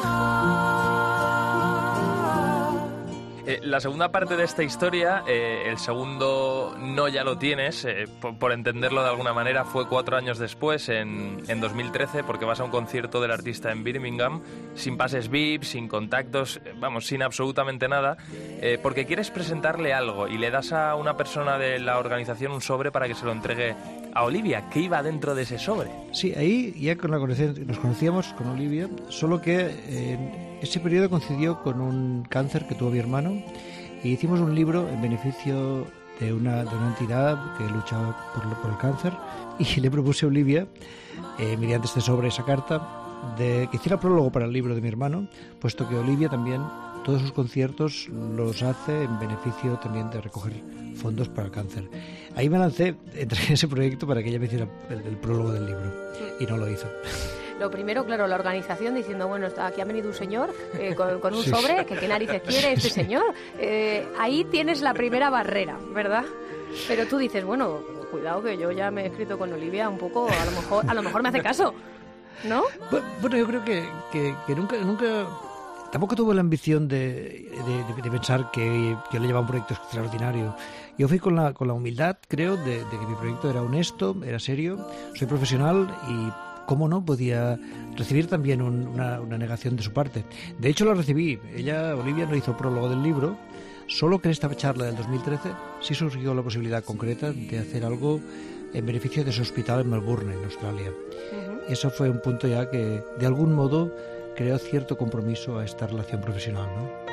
Eh, la segunda parte de esta historia, eh, el segundo no ya lo tienes, eh, por, por entenderlo de alguna manera, fue cuatro años después, en, en dos mil trece, porque vas a un concierto del artista en Birmingham, sin pases V I P, sin contactos, eh, vamos, sin absolutamente nada, eh, porque quieres presentarle algo y le das a una persona de la organización un sobre para que se lo entregue a Olivia. ¿Qué iba dentro de ese sobre? Sí, ahí ya con la conoc- nos conocíamos con Olivia, solo que eh, ese periodo coincidió con un cáncer que tuvo mi hermano y hicimos un libro en beneficio de una, de una entidad que luchaba por, por el cáncer y le propuse a Olivia, eh, mediante este sobre, esa carta, de que hiciera prólogo para el libro de mi hermano, puesto que Olivia también todos sus conciertos los hace en beneficio también de recoger fondos para el cáncer. Ahí me lancé, entré en ese proyecto para que ella me hiciera el, el prólogo del libro y no lo hizo. Lo primero, claro, la organización diciendo, bueno, aquí ha venido un señor eh, con, con un sí, sobre, que qué narices quiere este sí. señor. Eh, ahí tienes la primera barrera, ¿verdad? Pero tú dices, bueno, cuidado que yo ya me he escrito con Olivia un poco, a lo mejor, a lo mejor me hace caso, ¿no? Bueno, yo creo que, que, que nunca... nunca... Tampoco tuve la ambición de, de, de pensar que yo le llevaba un proyecto extraordinario. Yo fui con la, con la humildad, creo, de, de que mi proyecto era honesto, era serio, soy profesional y, cómo no, podía recibir también un, una, una negación de su parte. De hecho, la recibí. Ella, Olivia, no hizo prólogo del libro, solo que en esta charla del dos mil trece sí surgió la posibilidad concreta de hacer algo en beneficio de su hospital en Melbourne, en Australia. Uh-huh. Eso fue un punto ya que, de algún modo, creó cierto compromiso a esta relación profesional,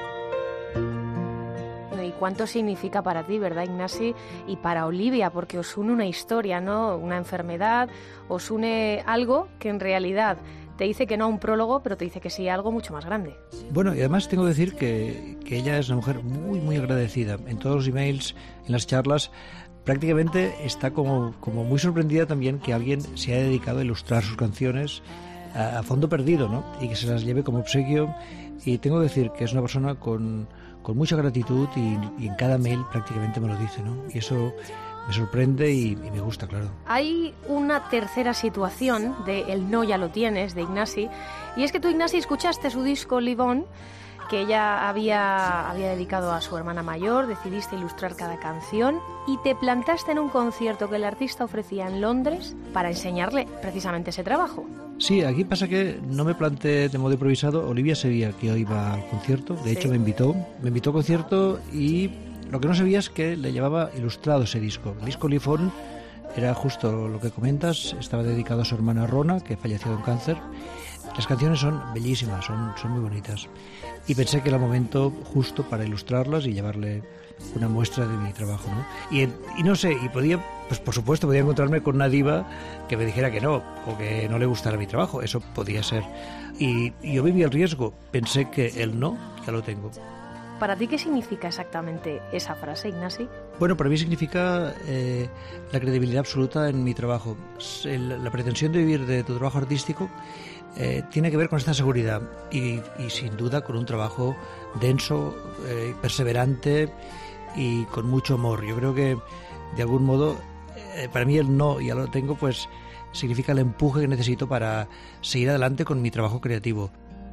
¿no? ¿Y cuánto significa para ti, verdad, Ignasi? Y para Olivia, porque os une una historia, ¿no? Una enfermedad, os une algo que en realidad te dice que no a un prólogo, pero te dice que sí a algo mucho más grande. Bueno, y además tengo que decir que, que ella es una mujer muy, muy agradecida. En todos los emails, en las charlas, prácticamente está como, como muy sorprendida también que alguien se haya dedicado a ilustrar sus canciones a fondo perdido, ¿no? Y que se las lleve como obsequio. Y tengo que decir que es una persona con, con mucha gratitud y, y en cada mail prácticamente me lo dice, ¿no? Y eso me sorprende y, y me gusta, claro. Hay una tercera situación de El no ya lo tienes, de Ignasi, y es que tú, Ignasi, escuchaste su disco Live On, que ella había, había dedicado a su hermana mayor, decidiste ilustrar cada canción y te plantaste en un concierto que el artista ofrecía en Londres para enseñarle precisamente ese trabajo. Sí, aquí pasa que no me planteé de modo improvisado. Olivia sabía que yo iba al concierto, de hecho sí. me invitó, me invitó al concierto y lo que no sabía es que le llevaba ilustrado ese disco. El disco Live On era justo lo que comentas, estaba dedicado a su hermana Rona, que falleció de un cáncer. Las canciones son bellísimas, son, son muy bonitas. Y pensé que era el momento justo para ilustrarlas y llevarle una muestra de mi trabajo, ¿no? Y, y no sé, y podía, pues por supuesto, podía encontrarme con una diva que me dijera que no, o que no le gustara mi trabajo, eso podía ser. Y, y yo viví el riesgo, pensé que el no ya lo tengo. ¿Para ti qué significa exactamente esa frase, Ignasi? Bueno, para mí significa eh, la credibilidad absoluta en mi trabajo. El, la pretensión de vivir de tu trabajo artístico eh, tiene que ver con esta seguridad y, y sin duda con un trabajo denso, eh, perseverante y con mucho amor. Yo creo que de algún modo eh, para mí el no, ya lo tengo, pues significa el empuje que necesito para seguir adelante con mi trabajo creativo.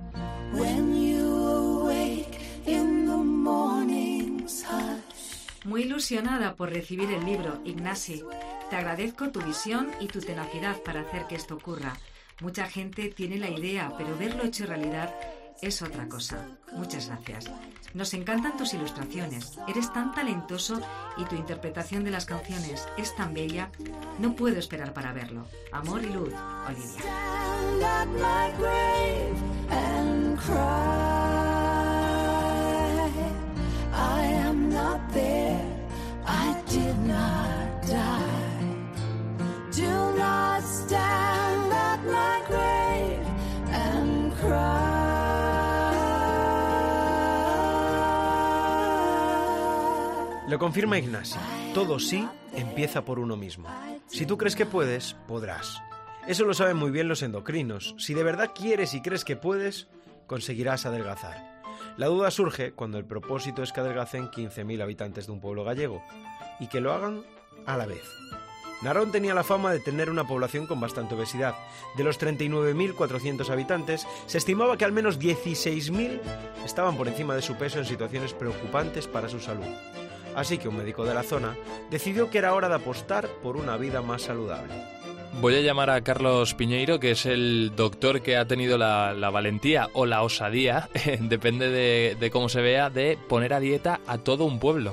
Muy ilusionada por recibir el libro, Ignasi. Te agradezco tu visión y tu tenacidad para hacer que esto ocurra. Mucha gente tiene la idea, pero verlo hecho realidad es otra cosa. Muchas gracias. Nos encantan tus ilustraciones. Eres tan talentoso y tu interpretación de las canciones es tan bella. No puedo esperar para verlo. Amor y luz, Olivia. Lo confirma Ignasi. Todo sí empieza por uno mismo. Si tú crees que puedes, podrás. Eso lo saben muy bien los endocrinos. Si de verdad quieres y crees que puedes, conseguirás adelgazar. La duda surge cuando el propósito es que adelgacen quince mil habitantes de un pueblo gallego y que lo hagan a la vez. Narón tenía la fama de tener una población con bastante obesidad. De los treinta y nueve mil cuatrocientos habitantes, se estimaba que al menos dieciséis mil estaban por encima de su peso en situaciones preocupantes para su salud. Así que un médico de la zona decidió que era hora de apostar por una vida más saludable. Voy a llamar a Carlos Piñeiro, que es el doctor que ha tenido la, la valentía o la osadía, depende de, de cómo se vea, de poner a dieta a todo un pueblo.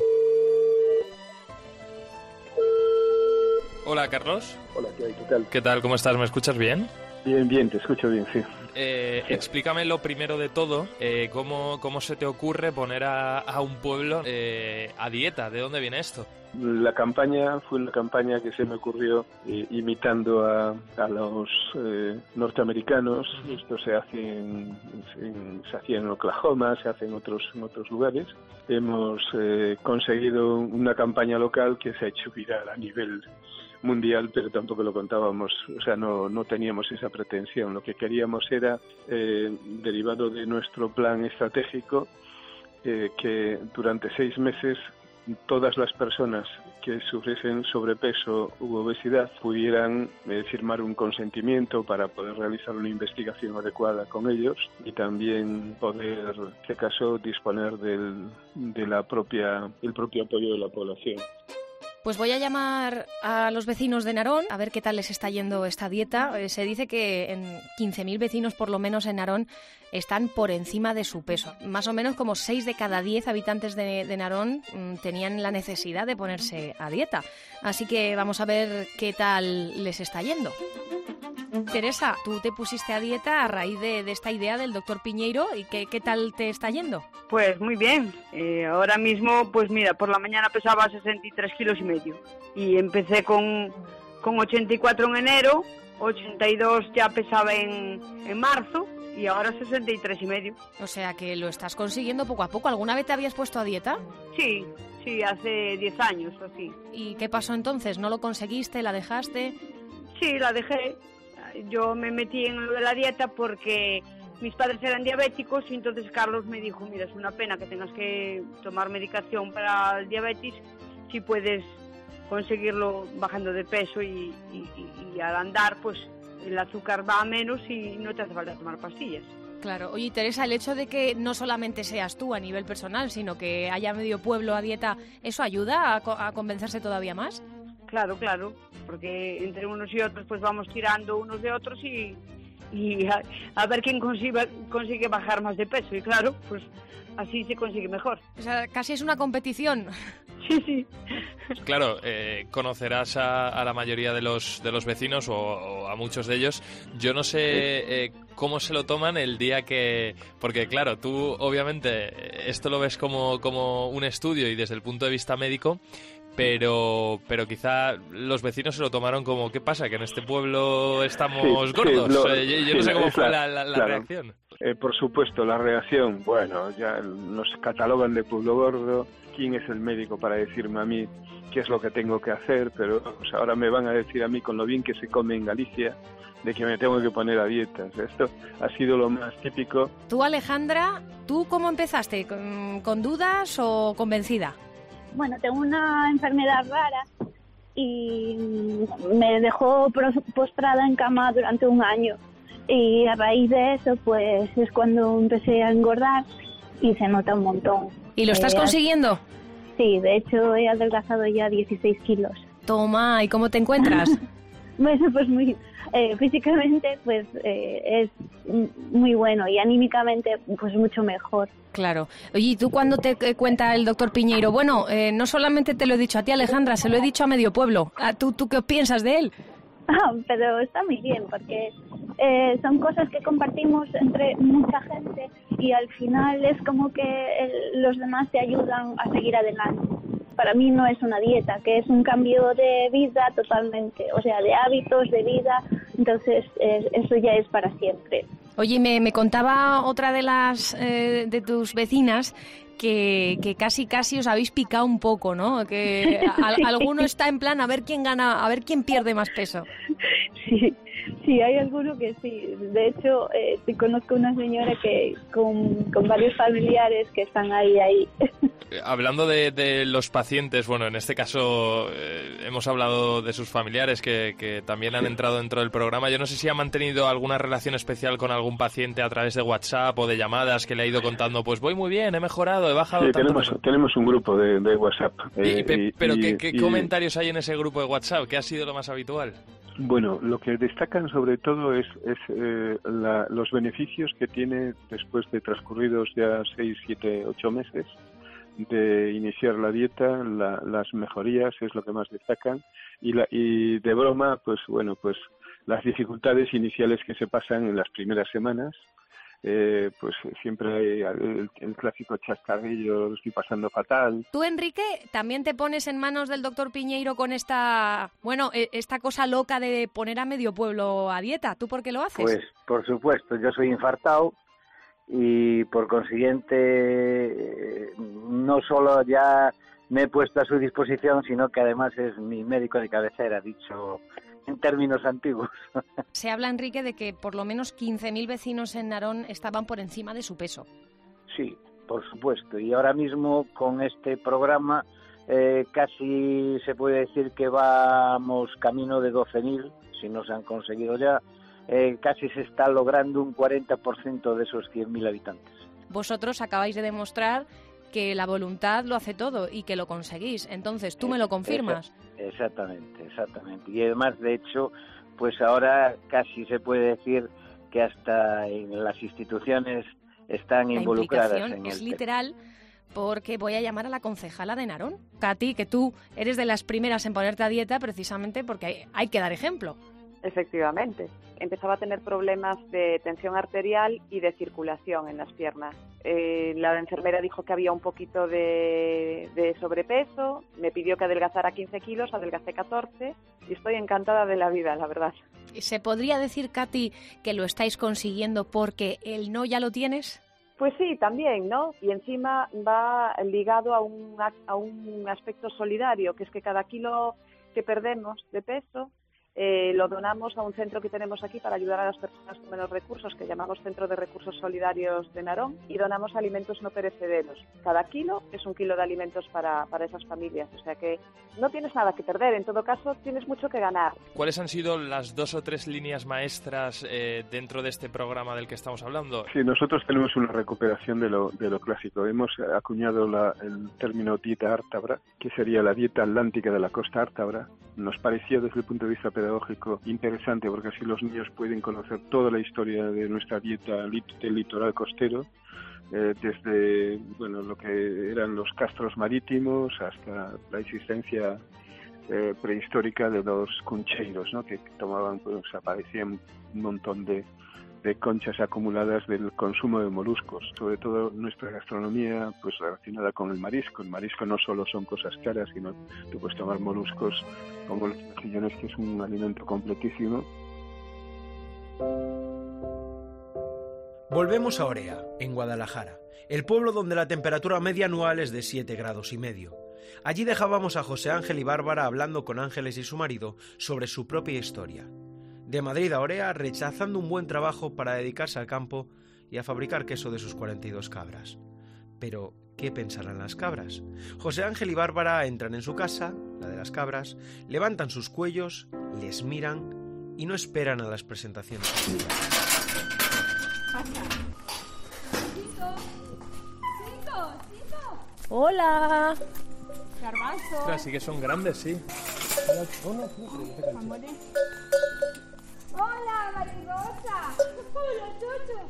Hola, Carlos. Hola, ¿qué hay? ¿Qué tal? ¿Qué tal? ¿Cómo estás? ¿Me escuchas bien? Bien, bien, te escucho bien, sí. Eh, sí. Explícame lo primero de todo, eh, ¿cómo, ¿cómo se te ocurre poner a, a un pueblo eh, a dieta? ¿De dónde viene esto? La campaña fue una campaña que se me ocurrió eh, imitando a, a los eh, norteamericanos. Esto se hace en, en, se hacía en Oklahoma, se hace en otros, en otros lugares. Hemos eh, conseguido una campaña local que se ha hecho viral a nivel mundial, pero tampoco lo contábamos, o sea, no, no teníamos esa pretensión. Lo que queríamos era, eh, derivado de nuestro plan estratégico, eh, que durante seis meses todas las personas que sufriesen sobrepeso u obesidad pudieran eh, firmar un consentimiento para poder realizar una investigación adecuada con ellos y también poder, en este caso, disponer del, de la propia, el propio apoyo de la población. Pues voy a llamar a los vecinos de Narón a ver qué tal les está yendo esta dieta. Eh, se dice que en quince mil vecinos, por lo menos en Narón, están por encima de su peso. Más o menos como seis de cada diez habitantes de, de Narón mmm, tenían la necesidad de ponerse a dieta. Así que vamos a ver qué tal les está yendo. Teresa, tú te pusiste a dieta a raíz de, de esta idea del doctor Piñeiro y ¿qué, qué tal te está yendo? Pues muy bien. Eh, ahora mismo, pues mira, por la mañana pesaba sesenta y tres kilos y medio y empecé con, con ochenta y cuatro en enero, ochenta y dos ya pesaba en, en marzo y ahora sesenta y tres y medio. O sea que lo estás consiguiendo poco a poco. ¿Alguna vez te habías puesto a dieta? Sí, sí, hace diez años o así. ¿Y qué pasó entonces? ¿No lo conseguiste? ¿La dejaste? Sí, la dejé. Yo me metí en lo de la dieta porque mis padres eran diabéticos y entonces Carlos me dijo, mira, es una pena que tengas que tomar medicación para el diabetes, si puedes conseguirlo bajando de peso y, y, y al andar pues el azúcar va a menos y no te hace falta tomar pastillas. Claro. Oye, Teresa, el hecho de que no solamente seas tú a nivel personal, sino que haya medio pueblo a dieta, ¿eso ayuda a, co- a convencerse todavía más? Claro, claro, porque entre unos y otros pues vamos tirando unos de otros y, y a, a ver quién consigue, consigue bajar más de peso y claro, pues así se consigue mejor. O sea, casi es una competición. Sí, sí. Claro, eh, conocerás a, a la mayoría de los de los vecinos o, o a muchos de ellos. Yo no sé eh, cómo se lo toman el día que... Porque claro, tú obviamente esto lo ves como, como un estudio y desde el punto de vista médico, pero pero quizá los vecinos se lo tomaron como ¿qué pasa? ¿Que en este pueblo estamos sí, gordos? Sí, lo, eh, yo, yo sí, no sé cómo fue claro, la, la, la claro. reacción. Eh, por supuesto, la reacción, bueno, ya nos catalogan de pueblo gordo. ¿Quién es el médico para decirme a mí qué es lo que tengo que hacer? Pero pues, ahora me van a decir a mí con lo bien que se come en Galicia de que me tengo que poner a dietas. Esto ha sido lo más típico. Tú, Alejandra, ¿tú cómo empezaste? ¿Con, con dudas o convencida? Bueno, tengo una enfermedad rara y me dejó postrada en cama durante un año. Y a raíz de eso, pues es cuando empecé a engordar y se nota un montón. ¿Y lo estás eh, consiguiendo? Sí, de hecho he adelgazado ya dieciséis kilos. Toma, ¿y cómo te encuentras? Bueno, pues muy eh, físicamente pues eh, es muy bueno y anímicamente pues mucho mejor. Claro. Oye, ¿y tú cuando te eh, cuenta el doctor Piñeiro? Bueno, eh, no solamente te lo he dicho a ti, Alejandra, se lo he dicho a medio pueblo. ¿Tú, tú qué piensas de él? Ah, pero está muy bien porque eh, son cosas que compartimos entre mucha gente y al final es como que el, los demás te ayudan a seguir adelante. Para mí no es una dieta, que es un cambio de vida totalmente, o sea, de hábitos, de vida, entonces eh, eso ya es para siempre. Oye, me, me contaba otra de las eh, de tus vecinas que, que casi casi os habéis picado un poco, ¿no? Que a, alguno está en plan a ver quién gana, a ver quién pierde más peso. Sí, sí, hay alguno que sí. De hecho, eh, te conozco una señora que con, con varios familiares que están ahí, ahí. Hablando de, de los pacientes, bueno, en este caso eh, hemos hablado de sus familiares que, que también han entrado dentro del programa. Yo no sé si ha mantenido alguna relación especial con algún paciente a través de WhatsApp o de llamadas que le ha ido contando, pues voy muy bien, he mejorado, he bajado sí, tanto tenemos, peso. tenemos un grupo de, de WhatsApp. Y, eh, pe, y, pero y, ¿qué, qué y, comentarios hay en ese grupo de WhatsApp? ¿Qué ha sido lo más habitual? Bueno, lo que destacan sobre todo es, es eh, la, los beneficios que tiene después de transcurridos ya seis, siete, ocho meses de iniciar la dieta, la, las mejorías es lo que más destacan y, la, y de broma, pues bueno, pues las dificultades iniciales que se pasan en las primeras semanas. Eh, pues siempre hay el, el clásico chascarrillo, lo estoy pasando fatal. Tú, Enrique, también te pones en manos del doctor Piñeiro con esta, bueno, esta cosa loca de poner a medio pueblo a dieta. ¿Tú por qué lo haces? Pues, por supuesto, yo soy infartado y por consiguiente no solo ya me he puesto a su disposición, sino que además es mi médico de cabecera, dicho en términos antiguos. Se habla, Enrique, de que por lo menos quince mil vecinos en Narón estaban por encima de su peso. Sí, por supuesto. Y ahora mismo con este programa eh, casi se puede decir que vamos camino de doce mil, si no se han conseguido ya. Eh, casi se está logrando un cuarenta por ciento de esos cien mil habitantes. Vosotros acabáis de demostrar que la voluntad lo hace todo y que lo conseguís. Entonces, ¿tú me lo confirmas? Exactamente, exactamente. Y además, de hecho, pues ahora casi se puede decir que hasta en las instituciones están la involucradas implicación en el es tema. literal, porque voy a llamar a la concejala de Narón. Katy, que tú eres de las primeras en ponerte a dieta precisamente porque hay, hay que dar ejemplo. Efectivamente. Empezaba a tener problemas de tensión arterial y de circulación en las piernas. Eh, la enfermera dijo que había un poquito de, de sobrepeso, me pidió que adelgazara quince kilos, adelgacé catorce y estoy encantada de la vida, la verdad. ¿Se podría decir, Katy, que lo estáis consiguiendo porque el no ya lo tienes? Pues sí, también, ¿no? Y encima va ligado a un, a un aspecto solidario, que es que cada kilo que perdemos de peso Eh, lo donamos a un centro que tenemos aquí para ayudar a las personas con menos recursos, que llamamos Centro de Recursos Solidarios de Narón, y donamos alimentos no perecederos. Cada kilo es un kilo de alimentos para, para esas familias, o sea que no tienes nada que perder, en todo caso tienes mucho que ganar. ¿Cuáles han sido las dos o tres líneas maestras eh, dentro de este programa del que estamos hablando? Sí, nosotros tenemos una recuperación de lo, de lo clásico. Hemos acuñado la, el término dieta ártabra, que sería la dieta atlántica de la costa ártabra. Nos pareció desde el punto de vista pedagógico interesante porque así los niños pueden conocer toda la historia de nuestra dieta del litoral costero, eh, desde bueno lo que eran los castros marítimos hasta la existencia eh, prehistórica de los cuncheiros, ¿no? Que tomaban, pues aparecían un montón de, de conchas acumuladas del consumo de moluscos, sobre todo nuestra gastronomía pues relacionada con el marisco. El marisco no solo son cosas caras, sino tú puedes tomar moluscos como los mejillones, que es un alimento completísimo. Volvemos a Orea, en Guadalajara, el pueblo donde la temperatura media anual es de siete grados y medio. Allí dejábamos a José Ángel y Bárbara hablando con Ángeles y su marido sobre su propia historia. De Madrid a Orea, rechazando un buen trabajo para dedicarse al campo y a fabricar queso de sus cuarenta y dos cabras. Pero, ¿qué pensarán las cabras? José Ángel y Bárbara entran en su casa, la de las cabras, levantan sus cuellos, les miran y no esperan a las presentaciones. ¡Hola! Garbanzo. Así que son grandes, sí. Hola, mariposa. Hola, Chucho.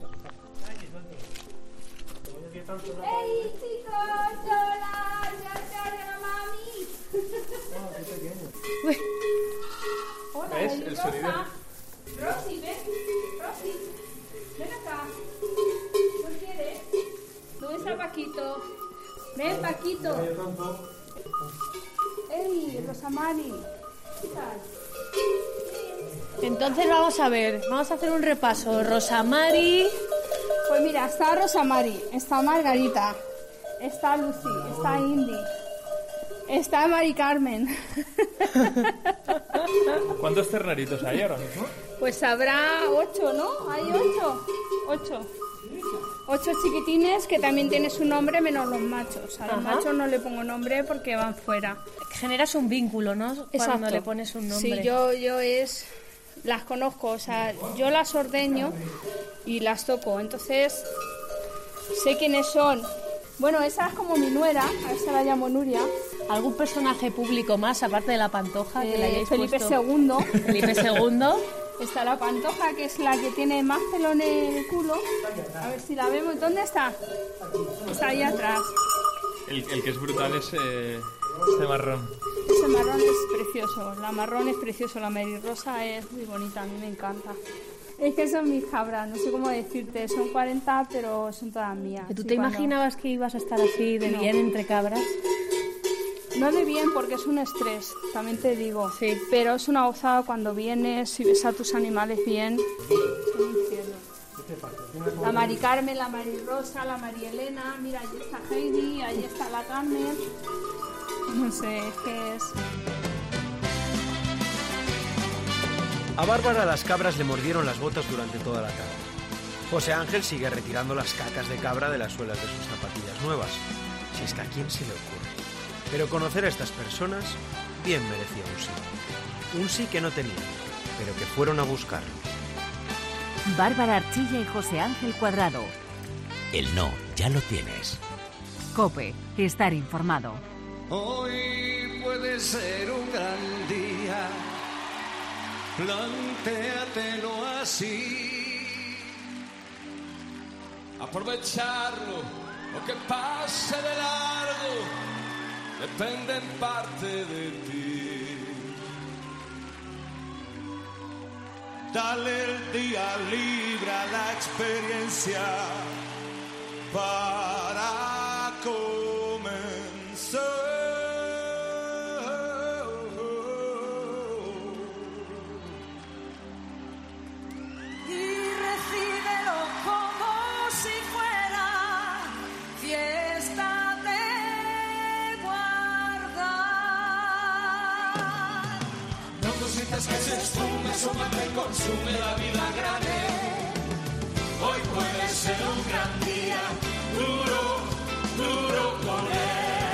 ¡Ey, chicos! ¡Hola! ¡Ya traje a mami! Hola, ¿ves? El sonido. Rosy, ven. Rosy, ven acá. ¿Qué quieres? ¿Dónde está Paquito? Ven, Paquito. ¡Ey, Rosamari! ¿Qué tal? Entonces vamos a ver, vamos a hacer un repaso. Rosa Mari. Pues mira, está Rosa Mari, está Margarita, está Lucy, está Indy, está Mari Carmen. ¿Cuántos terneritos hay ahora mismo? Pues habrá ocho, ¿no? Hay ocho. Ocho. Ocho chiquitines que también tienen su nombre menos los machos. A los Ajá. machos no le pongo nombre porque van fuera. Generas un vínculo, ¿no? Exacto. Cuando le pones un nombre. Sí, yo, yo es... las conozco, o sea, yo las ordeño y las toco, entonces sé quiénes son. Bueno, esa es como mi nuera, a esa la llamo Nuria. ¿Algún personaje público más, aparte de la Pantoja, que Eh, le hayáis Felipe puesto? segundo. Felipe segundo. Está la Pantoja, que es la que tiene más pelo en el culo. A ver si la vemos. ¿Dónde está? Está ahí atrás. El, el que es brutal es eh, este marrón. Ese marrón es precioso. La marrón es precioso. La Rosa es muy bonita. A mí me encanta. Es que son mis cabras. No sé cómo decirte. Son cuarenta, pero son todas mías. ¿Tú Sí, te cuando- imaginabas que ibas a estar así de No. bien entre cabras? No de bien, porque es un estrés, también te digo. Sí. Pero es una gozada cuando vienes y ves a tus animales bien. Es un cielo. La Mari Carmen, la Mari Rosa, la María Elena. Mira, ahí está Heidi, ahí está la Carmen. No sé, es que es... A Bárbara las cabras le mordieron las botas durante toda la tarde. José Ángel sigue retirando las cacas de cabra de las suelas de sus zapatillas nuevas. Si es que a quién se le ocurre. Pero conocer a estas personas bien merecía un sí. Un sí que no tenían, pero que fueron a buscarlo. Bárbara Archilla y José Ángel Cuadrado. El no, ya lo tienes. COPE, estar informado. Hoy puede ser un gran día, plantéatelo así. Aprovecharlo, lo que pase de largo, depende en parte de ti. Dale el día libre a la experiencia para comenzar. Y recíbelo como si fuera fiesta de guardar. No consientas que se esfume, suma que consume la vida grande. Hoy puede ser un gran día, duro, duro con él.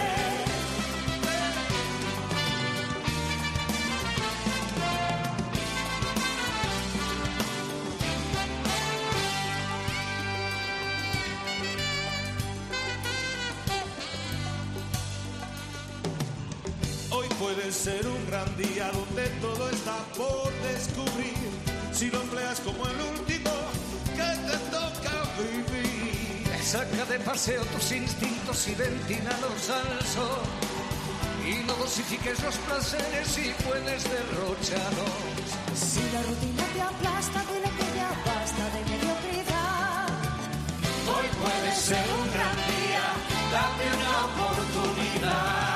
Hoy puede ser un gran día donde todo está por descubrir. Si lo empleas como el último que te toca vivir. Saca de paseo tus instintos y ventilados al sol. Y no dosifiques los placeres y puedes derrocharlos. Si la rutina te aplasta, dile que ya basta de mediocridad. Hoy puede ser un gran día, date una oportunidad.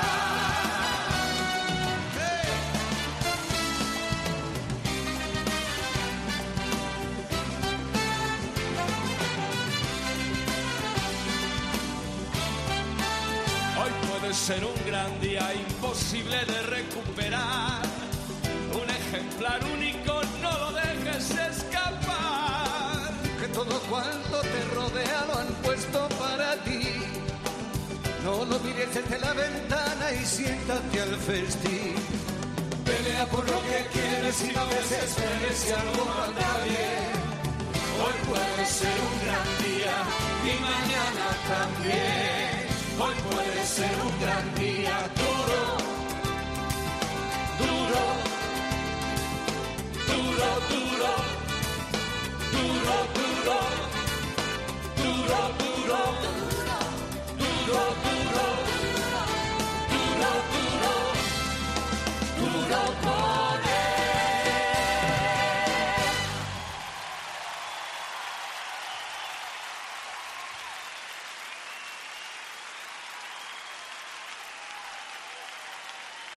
Hoy puede ser un gran día imposible de recuperar. Un ejemplar único, no lo dejes escapar. Que todo cuanto te rodea lo han puesto para ti. No lo mires desde la ventana y siéntate al festín. Pelea por lo que quieres y no desesperes si algo no anda bien. Hoy puede ser un gran día y mañana también. Hoy puede ser un gran día, duro,